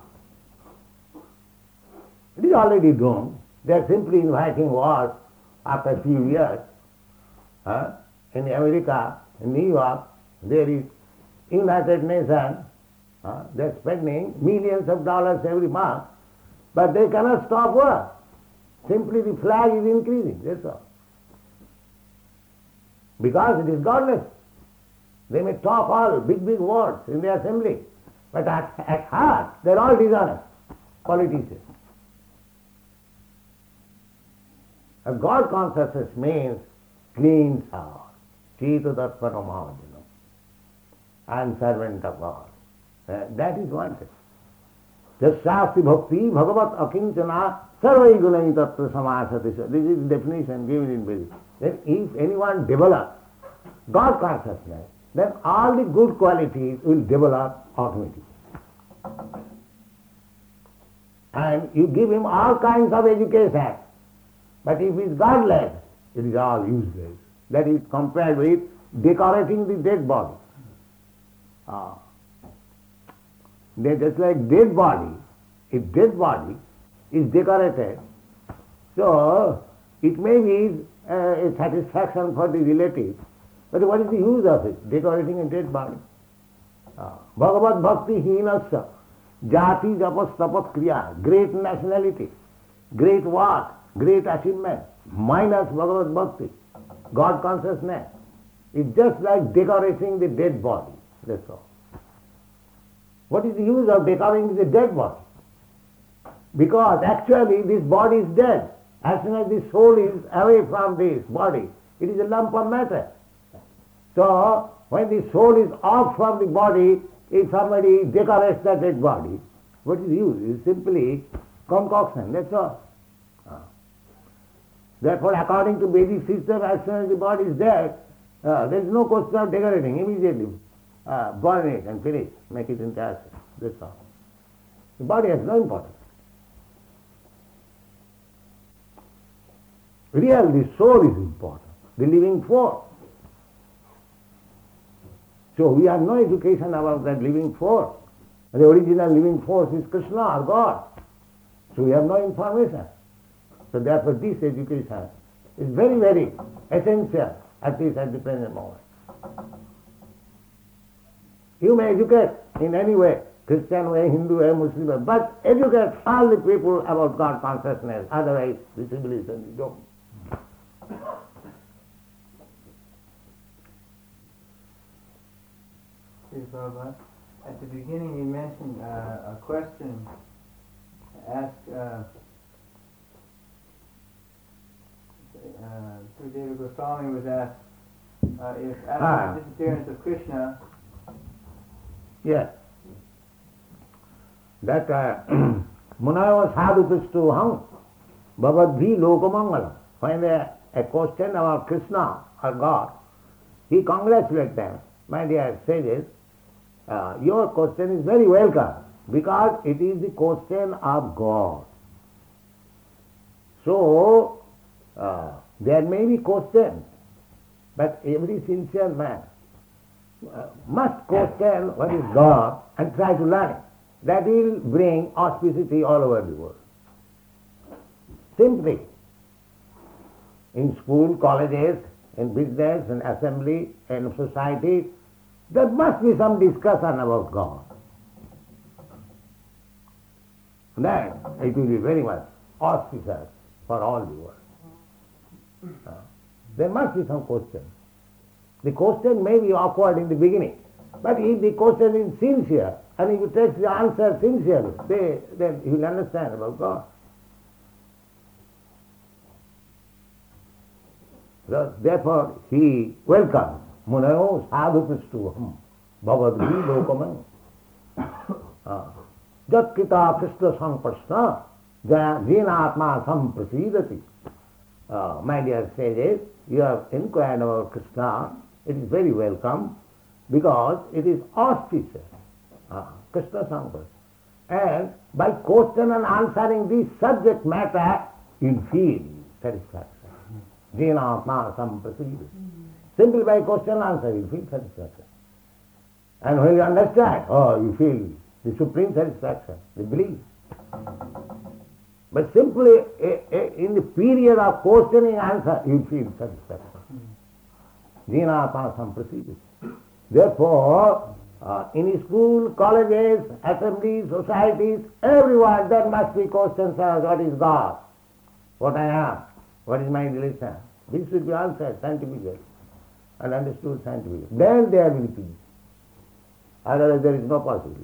It is already doomed. They are simply inviting war after a few years. Huh? In America, in New York, there is United Nations, huh? They are spending millions of dollars every month, but they cannot stop war. Simply the flag is increasing, that's all. Because it is godless. They may talk all big, big words in the assembly, but at, at heart they are all dishonest politicians. A God consciousness means clean heart, Chita Tatpara Mahajanam. I am servant of God. Uh, that is wanted. Jasyasti bhakti bhagavat akinchana sarvai gunai tatra samasati. This is the definition given in Vedic. That if anyone develops God consciousness, then all the good qualities will develop automatically. And you give him all kinds of education, but if he is godless, it is all useless. That is compared with decorating the dead body. Ah. They just like dead body. If dead body is decorated, so it may be uh, a satisfaction for the relative, but what is the use of it, decorating a dead body? Ah. Bhagavad Bhakti Hinasya Jati Japas Tapat Kriya, great nationality, great work, great achievement, minus Bhagavad Bhakti, God consciousness. It's just like decorating the dead body, that's all. What is the use of decorating the dead body? Because actually this body is dead. As soon as the soul is away from this body, it is a lump of matter. So, when the soul is off from the body, if somebody decorates the dead body, what is the use? It is simply concoction, that's all. Therefore, according to Vedic system, as soon as the body is dead, uh, there is no question of decorating, immediately uh, burn it and finish, make it into ashes, that's all. The body has no importance. Real, the soul is important, the living force. So we have no education about that living force. The original living force is Krishna or God. So we have no information. So therefore this education is very, very essential, at least at the present moment. You may educate in any way, Christian way, Hindu way, Muslim way, but educate all the people about God consciousness, otherwise the civilization is doomed. Prabhupada, at the beginning you mentioned uh, a question asked, uh, uh, Sridhar Goswami was asked uh, if after Ah. the disappearance of Krishna, Yes. That uh, Munaya sadhupistu ham bhavadhi lokamangalam. When a, a question about Krishna or God, he congratulates them. My dear sages, uh, your question is very welcome because it is the question of God. So, uh, there may be questions, but every sincere man uh, must question what is God and try to learn it. That will bring auspicity all over the world. Simply, in school, colleges, in business, in assembly, in society, there must be some discussion about God. Then it will be very much auspicious for all the world. Uh, there must be some question. The question may be awkward in the beginning, but if the question is sincere, And if he takes the answer sincerely, they, then he will understand about God. So therefore, he welcomes Munayo sadhu prishtuham bhavadhi lokamam. Jat kita krishna samprasna jena atma samprasidati. My dear sages, you have inquired about Krishna. It is very welcome because it is auspicious. Uh, Krishna Samprasna. And by question and answering this subject matter, you feel satisfaction. Jena atma samprasidati. Simply by question and answer, you feel satisfaction. And when you understand, oh, you feel the supreme satisfaction, the belief. But simply a, a, in the period of questioning answer, you feel satisfaction. Jena atma samprasidati. Therefore, uh, in school, colleges, assemblies, societies, everyone there must be questions as what is God, what I am, what is my relation. This should be answered scientifically and understood scientifically. Then there will be peace. Otherwise there is no possibility.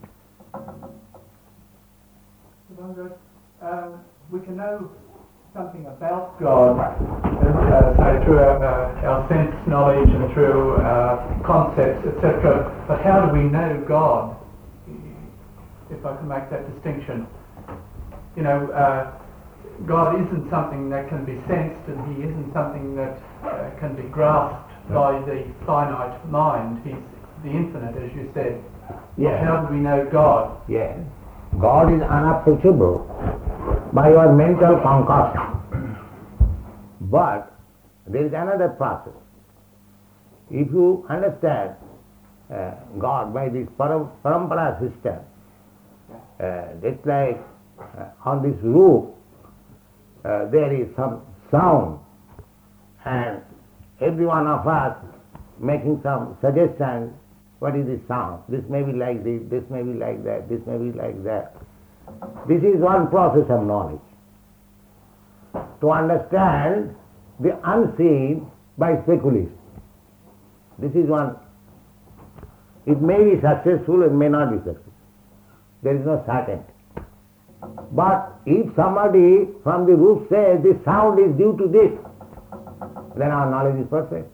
Um, we can know something about God, uh, say through our, uh, our sense knowledge and through uh, concepts, et cetera. But how do we know God? If I can make that distinction, you know, uh, God isn't something that can be sensed, and He isn't something that uh, can be grasped by the finite mind. He's the infinite, as you said. Yes. How do we know God? Yes. God is unapproachable by your mental concoction. But there is another process. If you understand uh, God by this param- parampara system, uh, it's like uh, on this roof uh, there is some sound, and every one of us making some suggestions. What is this sound? This may be like this, this may be like that, this may be like that. This is one process of knowledge. To understand the unseen by speculation. This is one. It may be successful, it may not be successful. There is no certainty. But if somebody from the roof says this sound is due to this, then our knowledge is perfect.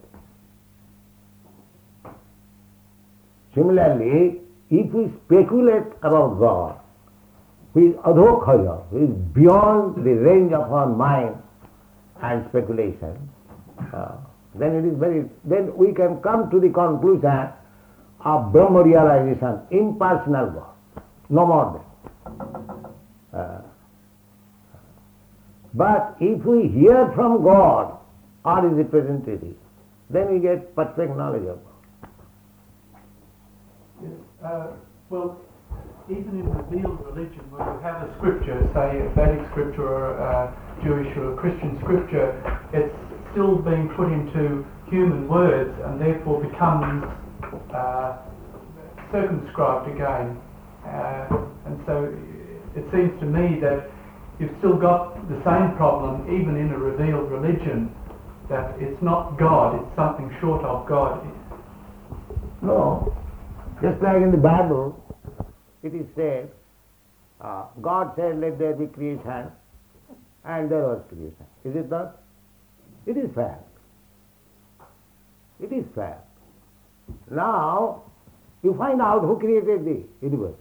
Similarly, if we speculate about God, who is adhokhaya, who is beyond the range of our mind and speculation, uh, then it is very, then we can come to the conclusion of Brahma realization, impersonal God, no more than. Uh, but if we hear from God or His representative, then we get perfect knowledge of God. Yes, uh, well, even in revealed religion, where you have a scripture, say a Vedic scripture or a Jewish or a Christian scripture, it's still being put into human words and therefore becomes uh, circumscribed again. Uh, and so it seems to me that you've still got the same problem even in a revealed religion, that it's not God, it's something short of God. No. Just like in the Bible, it is said, uh, God said, let there be creation, and there was creation. Is it not? It is fact. It is fact. Now, you find out who created the universe.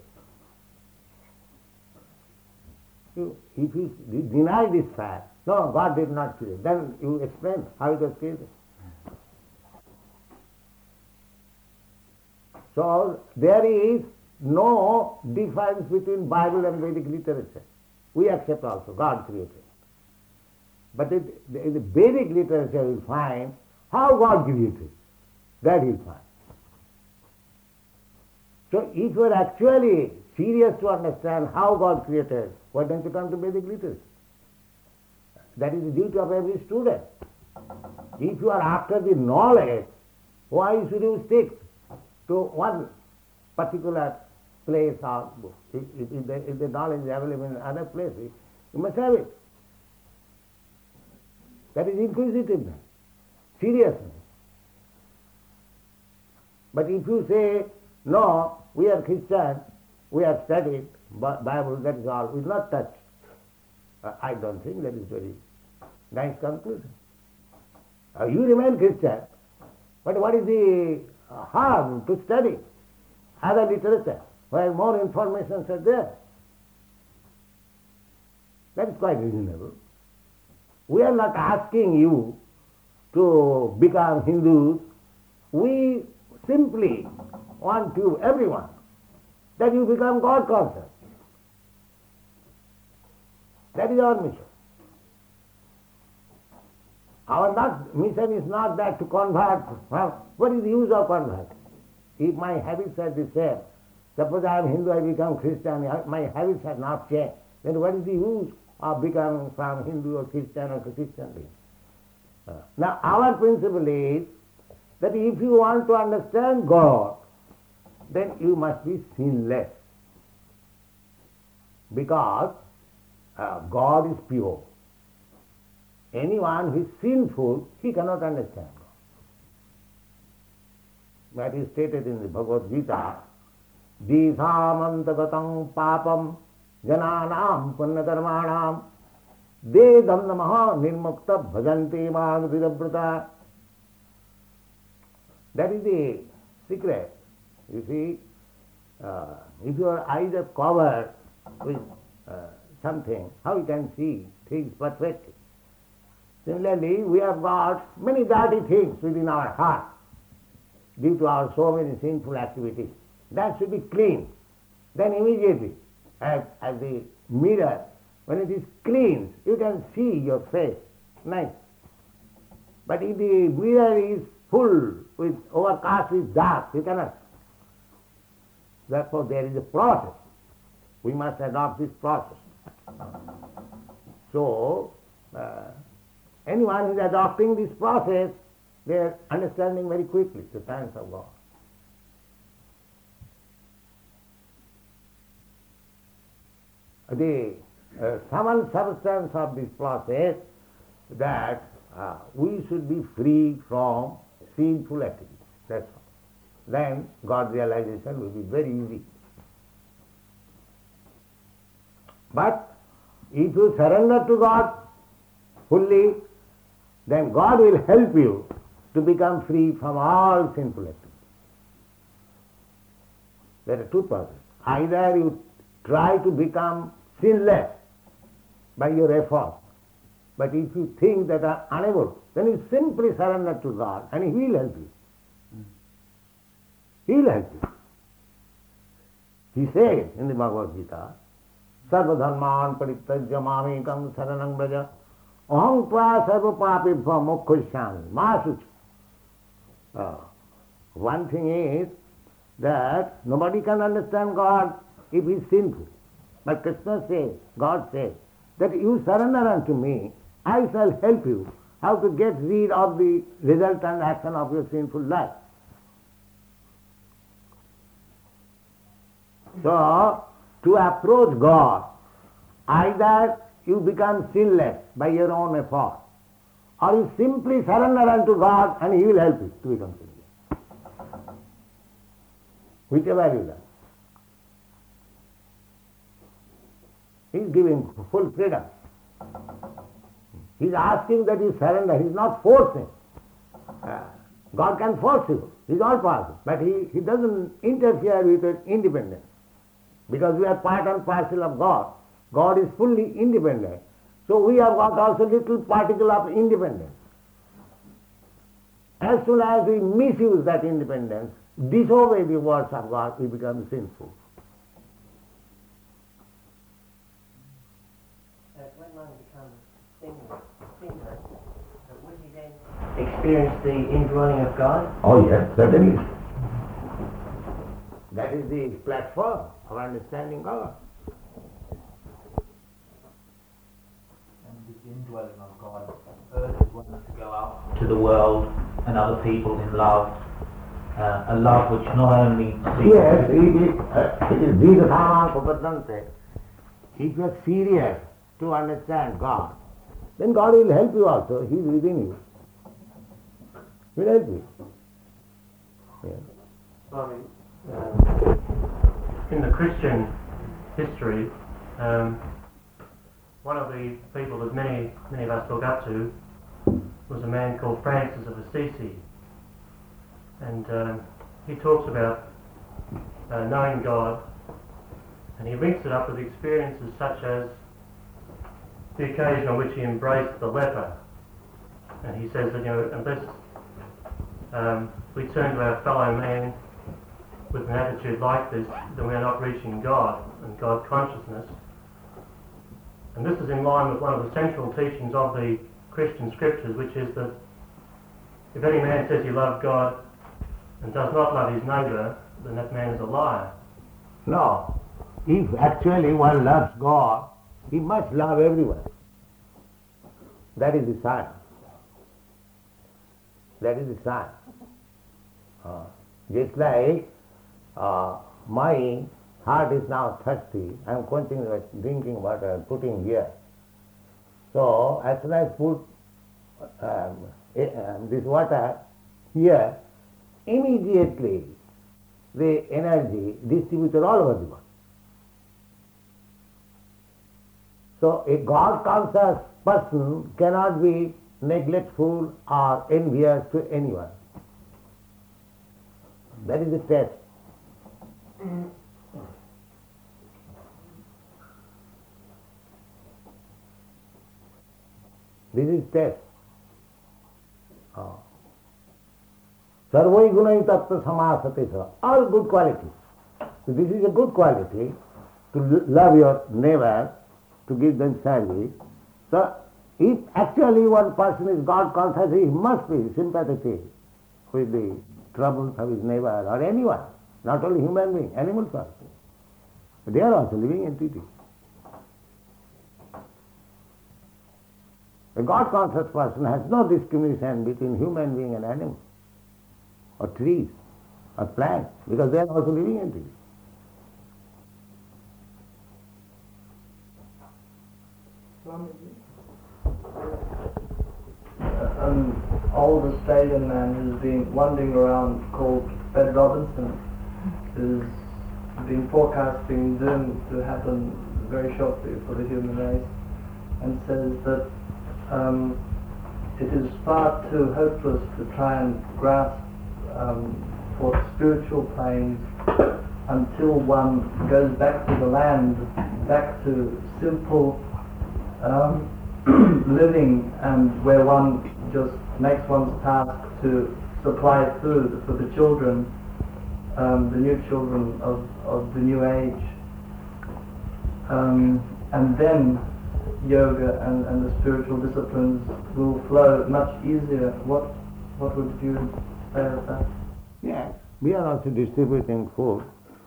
You, if you deny this fact, no, God did not create, then you explain how it was created. So there is no difference between Bible and Vedic literature. We accept also God created. But in the Vedic literature you will find how God created. That you will find. So if you are actually serious to understand how God created, why don't you come to Vedic literature? That is the duty of every student. If you are after the knowledge, why should you stick to one particular place or book? If, if, if, the, if the knowledge is available in other places, you must have it. That is inquisitiveness, seriousness. But if you say, no, we are Christians, we have studied Bible, that is all, we will not touch. Uh, I don't think that is very nice conclusion. Uh, you remain Christian, but what is the uh, harm to study other literature where more information are there? That is quite reasonable. We are not asking you to become Hindus. We simply want you, everyone, that you become God conscious. That is our mission. Our not, mission is not that to convert. Well, what is the use of convert? If my habits are the same, suppose I am Hindu, I become Christian, my habits are not changed, then what is the use of becoming from Hindu or Christian or Christian being? Uh, now our principle is that if you want to understand God, then you must be sinless. Because uh, God is pure. Anyone who is sinful, he cannot understand God. That is stated in the Bhagavad Gita. Dīsāmantagatam papam janānām punnakarmānām dedam namaha nirmukta bhajanti māg vidabrata. That is the secret. You see, uh, if your eyes are covered with uh, something, how you can see things perfectly? Similarly, we have got many dirty things within our heart due to our so many sinful activities. That should be clean. Then immediately, as, as the mirror, when it is clean, you can see your face. Nice. But if the mirror is full with overcast with dark, you cannot. Therefore, there is a process. We must adopt this process. So, uh, anyone who is adopting this process, they are understanding very quickly the science of God. The uh, common substance of this process that uh, we should be free from sinful activities. That's all. Then God realization will be very easy. But if you surrender to God fully, then God will help you to become free from all sinful activities. There are two processes. Either you try to become sinless by your effort, but if you think that are unable, then you simply surrender to God and He will help you. He will help you. He says in the Bhagavad Gita, Sarva dharman parityajya mamekam saranam braja aham tva sarva papibhva mokkhishyami ma sucha. Uh, one thing is that nobody can understand God if he is sinful. But Krishna says, God says, that you surrender unto me, I shall help you how to get rid of the resultant action of your sinful life. So, to approach God, either you become sinless by your own effort, or you simply surrender unto God and He will help you to become sinless. Whichever you do. He is giving full freedom. He is asking that you surrender. He is not forcing. Uh, God can force you. He is all powerful. But He, he doesn't interfere with your independence. Because we are part and parcel of God. God is fully independent. So we have got also little particle of independence. As soon as we misuse that independence, disobey the words of God, we become sinful. Uh, when one becomes sinless, sinless uh, will he then experience the indwelling of God? Oh yes, certainly. That is the platform of understanding God. And the indwelling of God urges one to go out to the world and other people in love, uh, a love which not only seeks... Yes, it is, uh, it is Dīrghāna Papadante. If you are serious to understand God, then God will help you also. He is within you. He will help you. Yes. Sorry. Um, in the Christian history, um, one of the people that many many of us look up to was a man called Francis of Assisi, and um, he talks about uh, knowing God, and he links it up with experiences such as the occasion on which he embraced the leper, and he says that, you know, unless um, we turn to our fellow man with an attitude like this, then we are not reaching God and God consciousness. And this is in line with one of the central teachings of the Christian scriptures, which is that if any man says he loves God and does not love his neighbour, then that man is a liar. No. If actually one loves God, he must love everyone. That is the sign. That is the sign. Uh, just like uh, my heart is now thirsty, I am continuing drinking water, putting here. So as soon as I put um, um, this water here, immediately the energy distributed all over the body. So a God-conscious person cannot be neglectful or envious to anyone. That is the test. This is test. Oh. Sarvai gunai tattva samasate sa. All good qualities. So this is a good quality to love your neighbor, to give them service. So if actually one person is God conscious, he must be sympathetic with the troubles of his neighbor or anyone, not only human being, animals also. They are also living entities. A God conscious person has no discrimination between human being and animal, or trees, or plants, because they are also living entities. An old Australian man who's been wandering around called Fred Robinson has been forecasting doom to happen very shortly for the human race, and says that um, it is far too hopeless to try and grasp um, for spiritual planes until one goes back to the land, back to simple um, living, and where one just makes one's task to supply food for the children, um, the new children of, of the new age, um, and then yoga and, and the spiritual disciplines will flow much easier. What what would you say of that? Yes, we are also distributing food.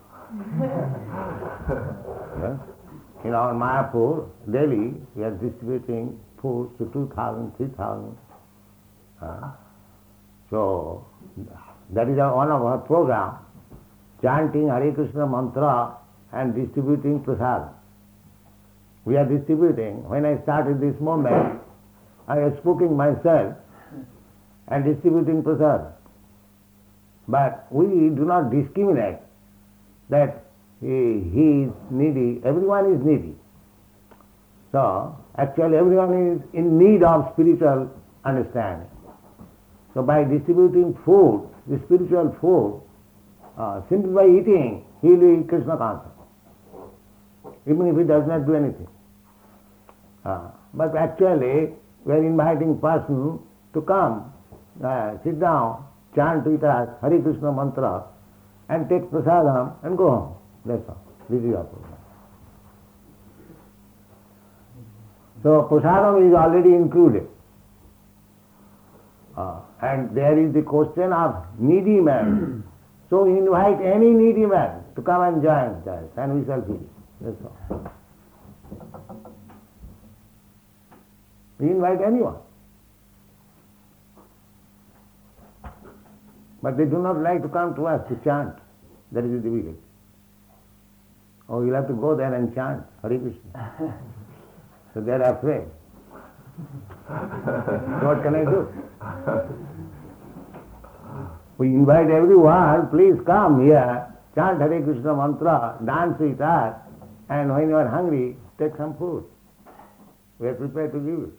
Yeah. In our Mayapur, Delhi, we are distributing food to two thousand, three thousand. Uh, so, that is our, one of our program, chanting Hare Krishna mantra and distributing prasad. We are distributing. When I started this movement, I was cooking myself and distributing prasad. But we do not discriminate that he, he is needy. Everyone is needy. So, actually everyone is in need of spiritual understanding. So by distributing food, the spiritual food, uh, simply by eating, he will be Krishna conscious, even if he does not do anything. Uh, but actually, we are inviting person to come, uh, sit down, chant with us Hare Krishna mantra, and take prasadam and go home. That's all. This is our program. So prasadam is already included. Uh, and there is the question of needy man. So we invite any needy man to come and join us, and we shall feed. That's all. We invite anyone. But they do not like to come to us to chant. That is the difficulty. Oh, you'll have to go there and chant Hare Krishna. So they are afraid. So what can I do? We invite everyone, please come here chant Hare Krishna mantra, dance with us, and when you are hungry, take some food. We are prepared to give it.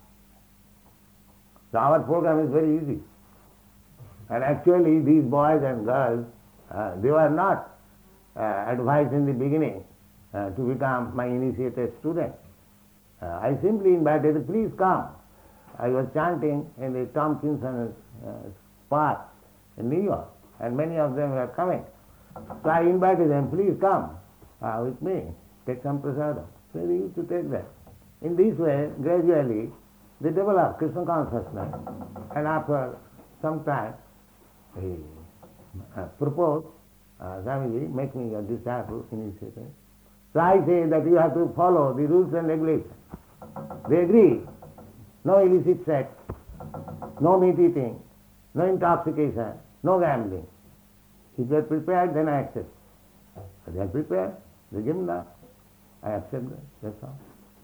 So our program is very easy. And actually these boys and girls, uh, they were not uh, advised in the beginning uh, to become my initiated students. Uh, I simply invited, please come. I was chanting in the Tompkinson uh, Park in New York, and many of them were coming. So I invited them, please come uh, with me, take some prasadam. So they used to take that. In this way, gradually, they develop Krishna consciousness, and after some time, he uh, proposed, uh, Swamiji, make me a disciple, initiator. So I say that you have to follow the rules and regulations. They agree. No illicit sex, no meat eating, no intoxication, no gambling. If they are prepared, then I accept. If they are prepared, they give me that. I accept that. That's all.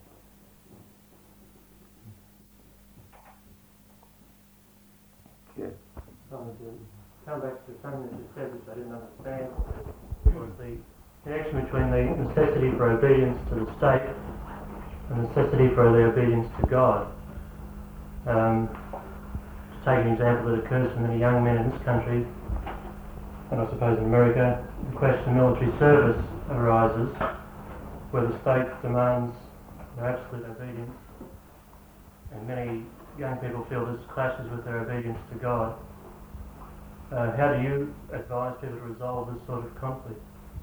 Yes. Come back to something that you said which I didn't understand. Was the connection between the necessity for obedience to the state and necessity for the obedience to God. Um, to take an example that occurs to many young men in this country, and I suppose in America, the question of military service arises where the state demands their absolute obedience, and many young people feel this clashes with their obedience to God. Uh, how do you advise people to resolve this sort of conflict?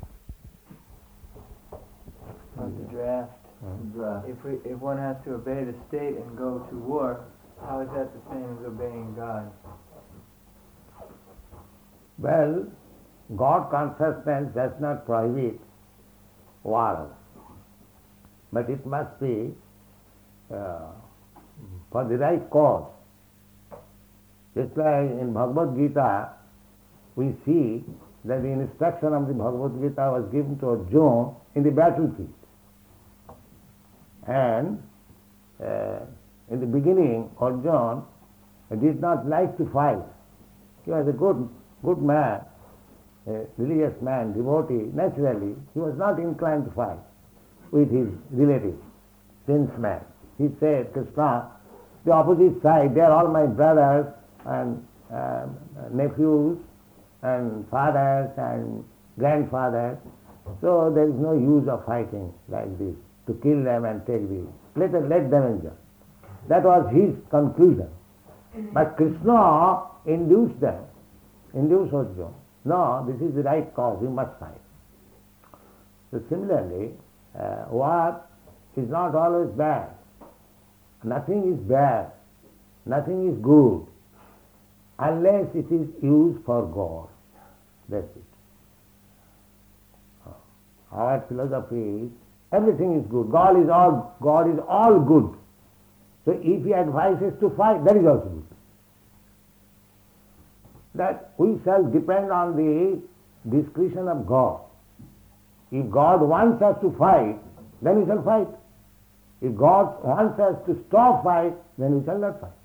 On the draft. Mm-hmm. If we, if one has to obey the state and go to war, how is that the same as obeying God? Well, God consciousness does not prohibit war, but it must be uh, for the right cause. Just like in Bhagavad Gita, we see that the instruction of the Bhagavad Gita was given to Arjuna in the battlefield. And uh, in the beginning, Arjuna did not like to fight. He was a good, good man, a religious man, devotee. Naturally, he was not inclined to fight with his relatives, kinsmen. He said, Krishna, the opposite side, they are all my brothers and uh, nephews and fathers and grandfathers. So there is no use of fighting like this, to kill them and take the... Let, let them enjoy. That was his conclusion. But Krishna induced them, induced Arjuna. No, this is the right cause, you must fight. So similarly, uh, war is not always bad. Nothing is bad, nothing is good, unless it is used for God. That's it. Our philosophy is everything is good. God is all God is all good. So if He advises to fight, that is also good. That we shall depend on the discretion of God. If God wants us to fight, then we shall fight. If God wants us to stop fight, then we shall not fight.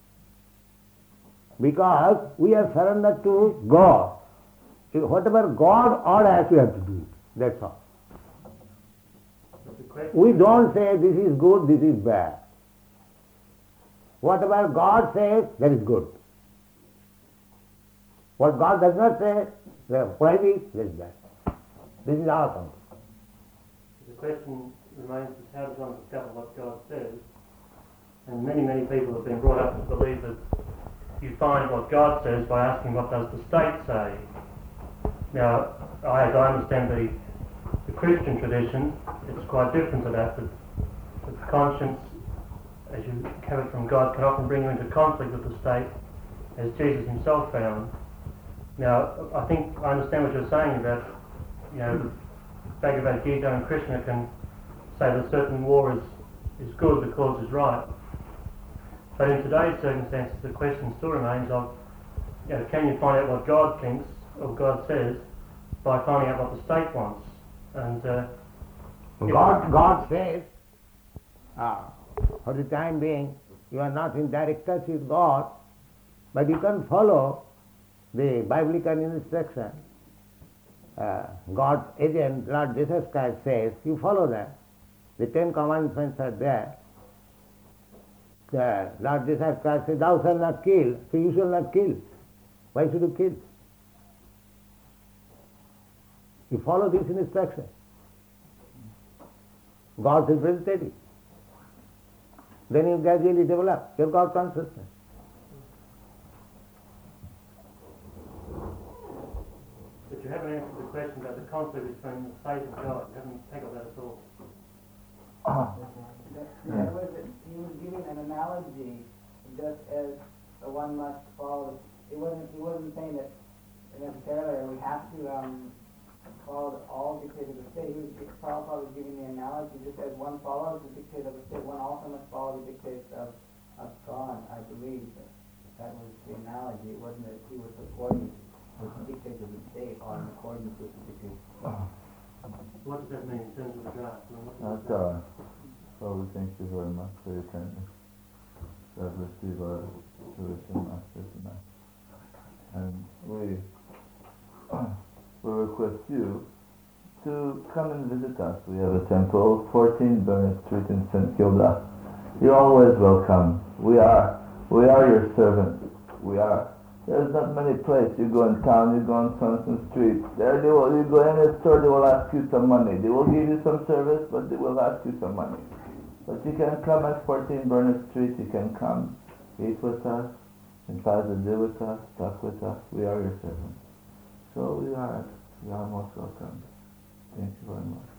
Because we are surrendered to God. If whatever God orders, we have to do it. That's all. We don't say this is good, this is bad. Whatever God says, that is good. What God does not say, that prohibit, that is bad. This is our concept. The question remains is how does one discover what God says? And many, many people have been brought up to believe that you find what God says by asking what does the state say. Now, I, as I understand the, the Christian tradition, it's quite different to that. That, that conscience, as you have it from God, can often bring you into conflict with the state, as Jesus himself found. Now, I think I understand what you're saying about, you know, the Bhagavad Gita and Krishna can say that certain war is, is good, the cause is right. But in today's circumstances, the question still remains of, you know, can you find out what God thinks or God says by finding out what the state wants? And uh, God, God says, uh, for the time being, you are not in direct touch with God, but you can follow the biblical instruction uh, God's agent, Lord Jesus Christ says, you follow that. The Ten Commandments are there. The Lord Jesus Christ says, thou shalt not kill, so you shall not kill. Why should you kill? You follow this instruction. God's representative. Then you gradually develop your God consciousness. But you haven't answered the question about the conflict between the faith and God. You haven't tackled that at all. That was it. He was giving an analogy, just as the one must follow. It wasn't. He wasn't saying that necessarily we have to um, follow all dictates of the state. He was, Prabhupada was giving the analogy, just as one follows the dictates of the state, one also must follow the dictates of, of God. I believe that, that was the analogy. It wasn't that he was supporting the dictates of the state or in accordance with the dictates. What does that mean in terms of the draft? I mean, what does That's all right. So thank you very much for your attendance. God bless you, our Jewish and Masters tonight. And we will request you to come and visit us. We have a temple, fourteen Burnett Street in Saint Kilda. You're always welcome. We are, we are your servants. We are. There's not many places. You go in town, you go on Swanson Street. There they will, you go in a store, they will ask you some money. They will give you some service, but they will ask you some money. But you can come at fourteen Burnett Street, you can come, eat with us, and pass the day with us, talk with us. We are your servants. So we are, you are most welcome. Thank you very much.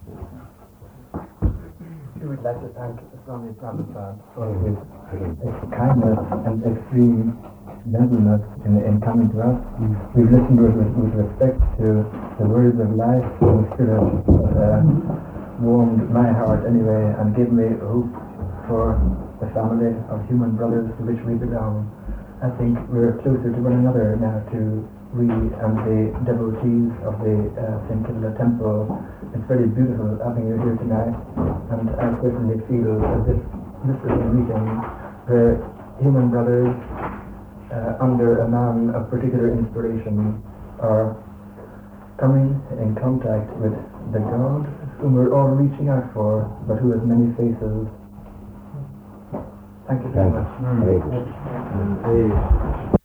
We would like to thank Swami Prabhupada for his kindness and extreme gentleness in, in coming to us. We've listened with, with respect to the words of life, and it should have uh, warmed my heart anyway and given me hope for the family of human brothers to which we belong. I think we're closer to one another now, to we and the devotees of the uh, Saint Kilda Temple. It's very beautiful having you here tonight, and I certainly feel that this, this is a meeting where human brothers uh, under a man of particular inspiration are coming in contact with the God whom we're all reaching out for, but who has many faces. Thank you very much. Mm.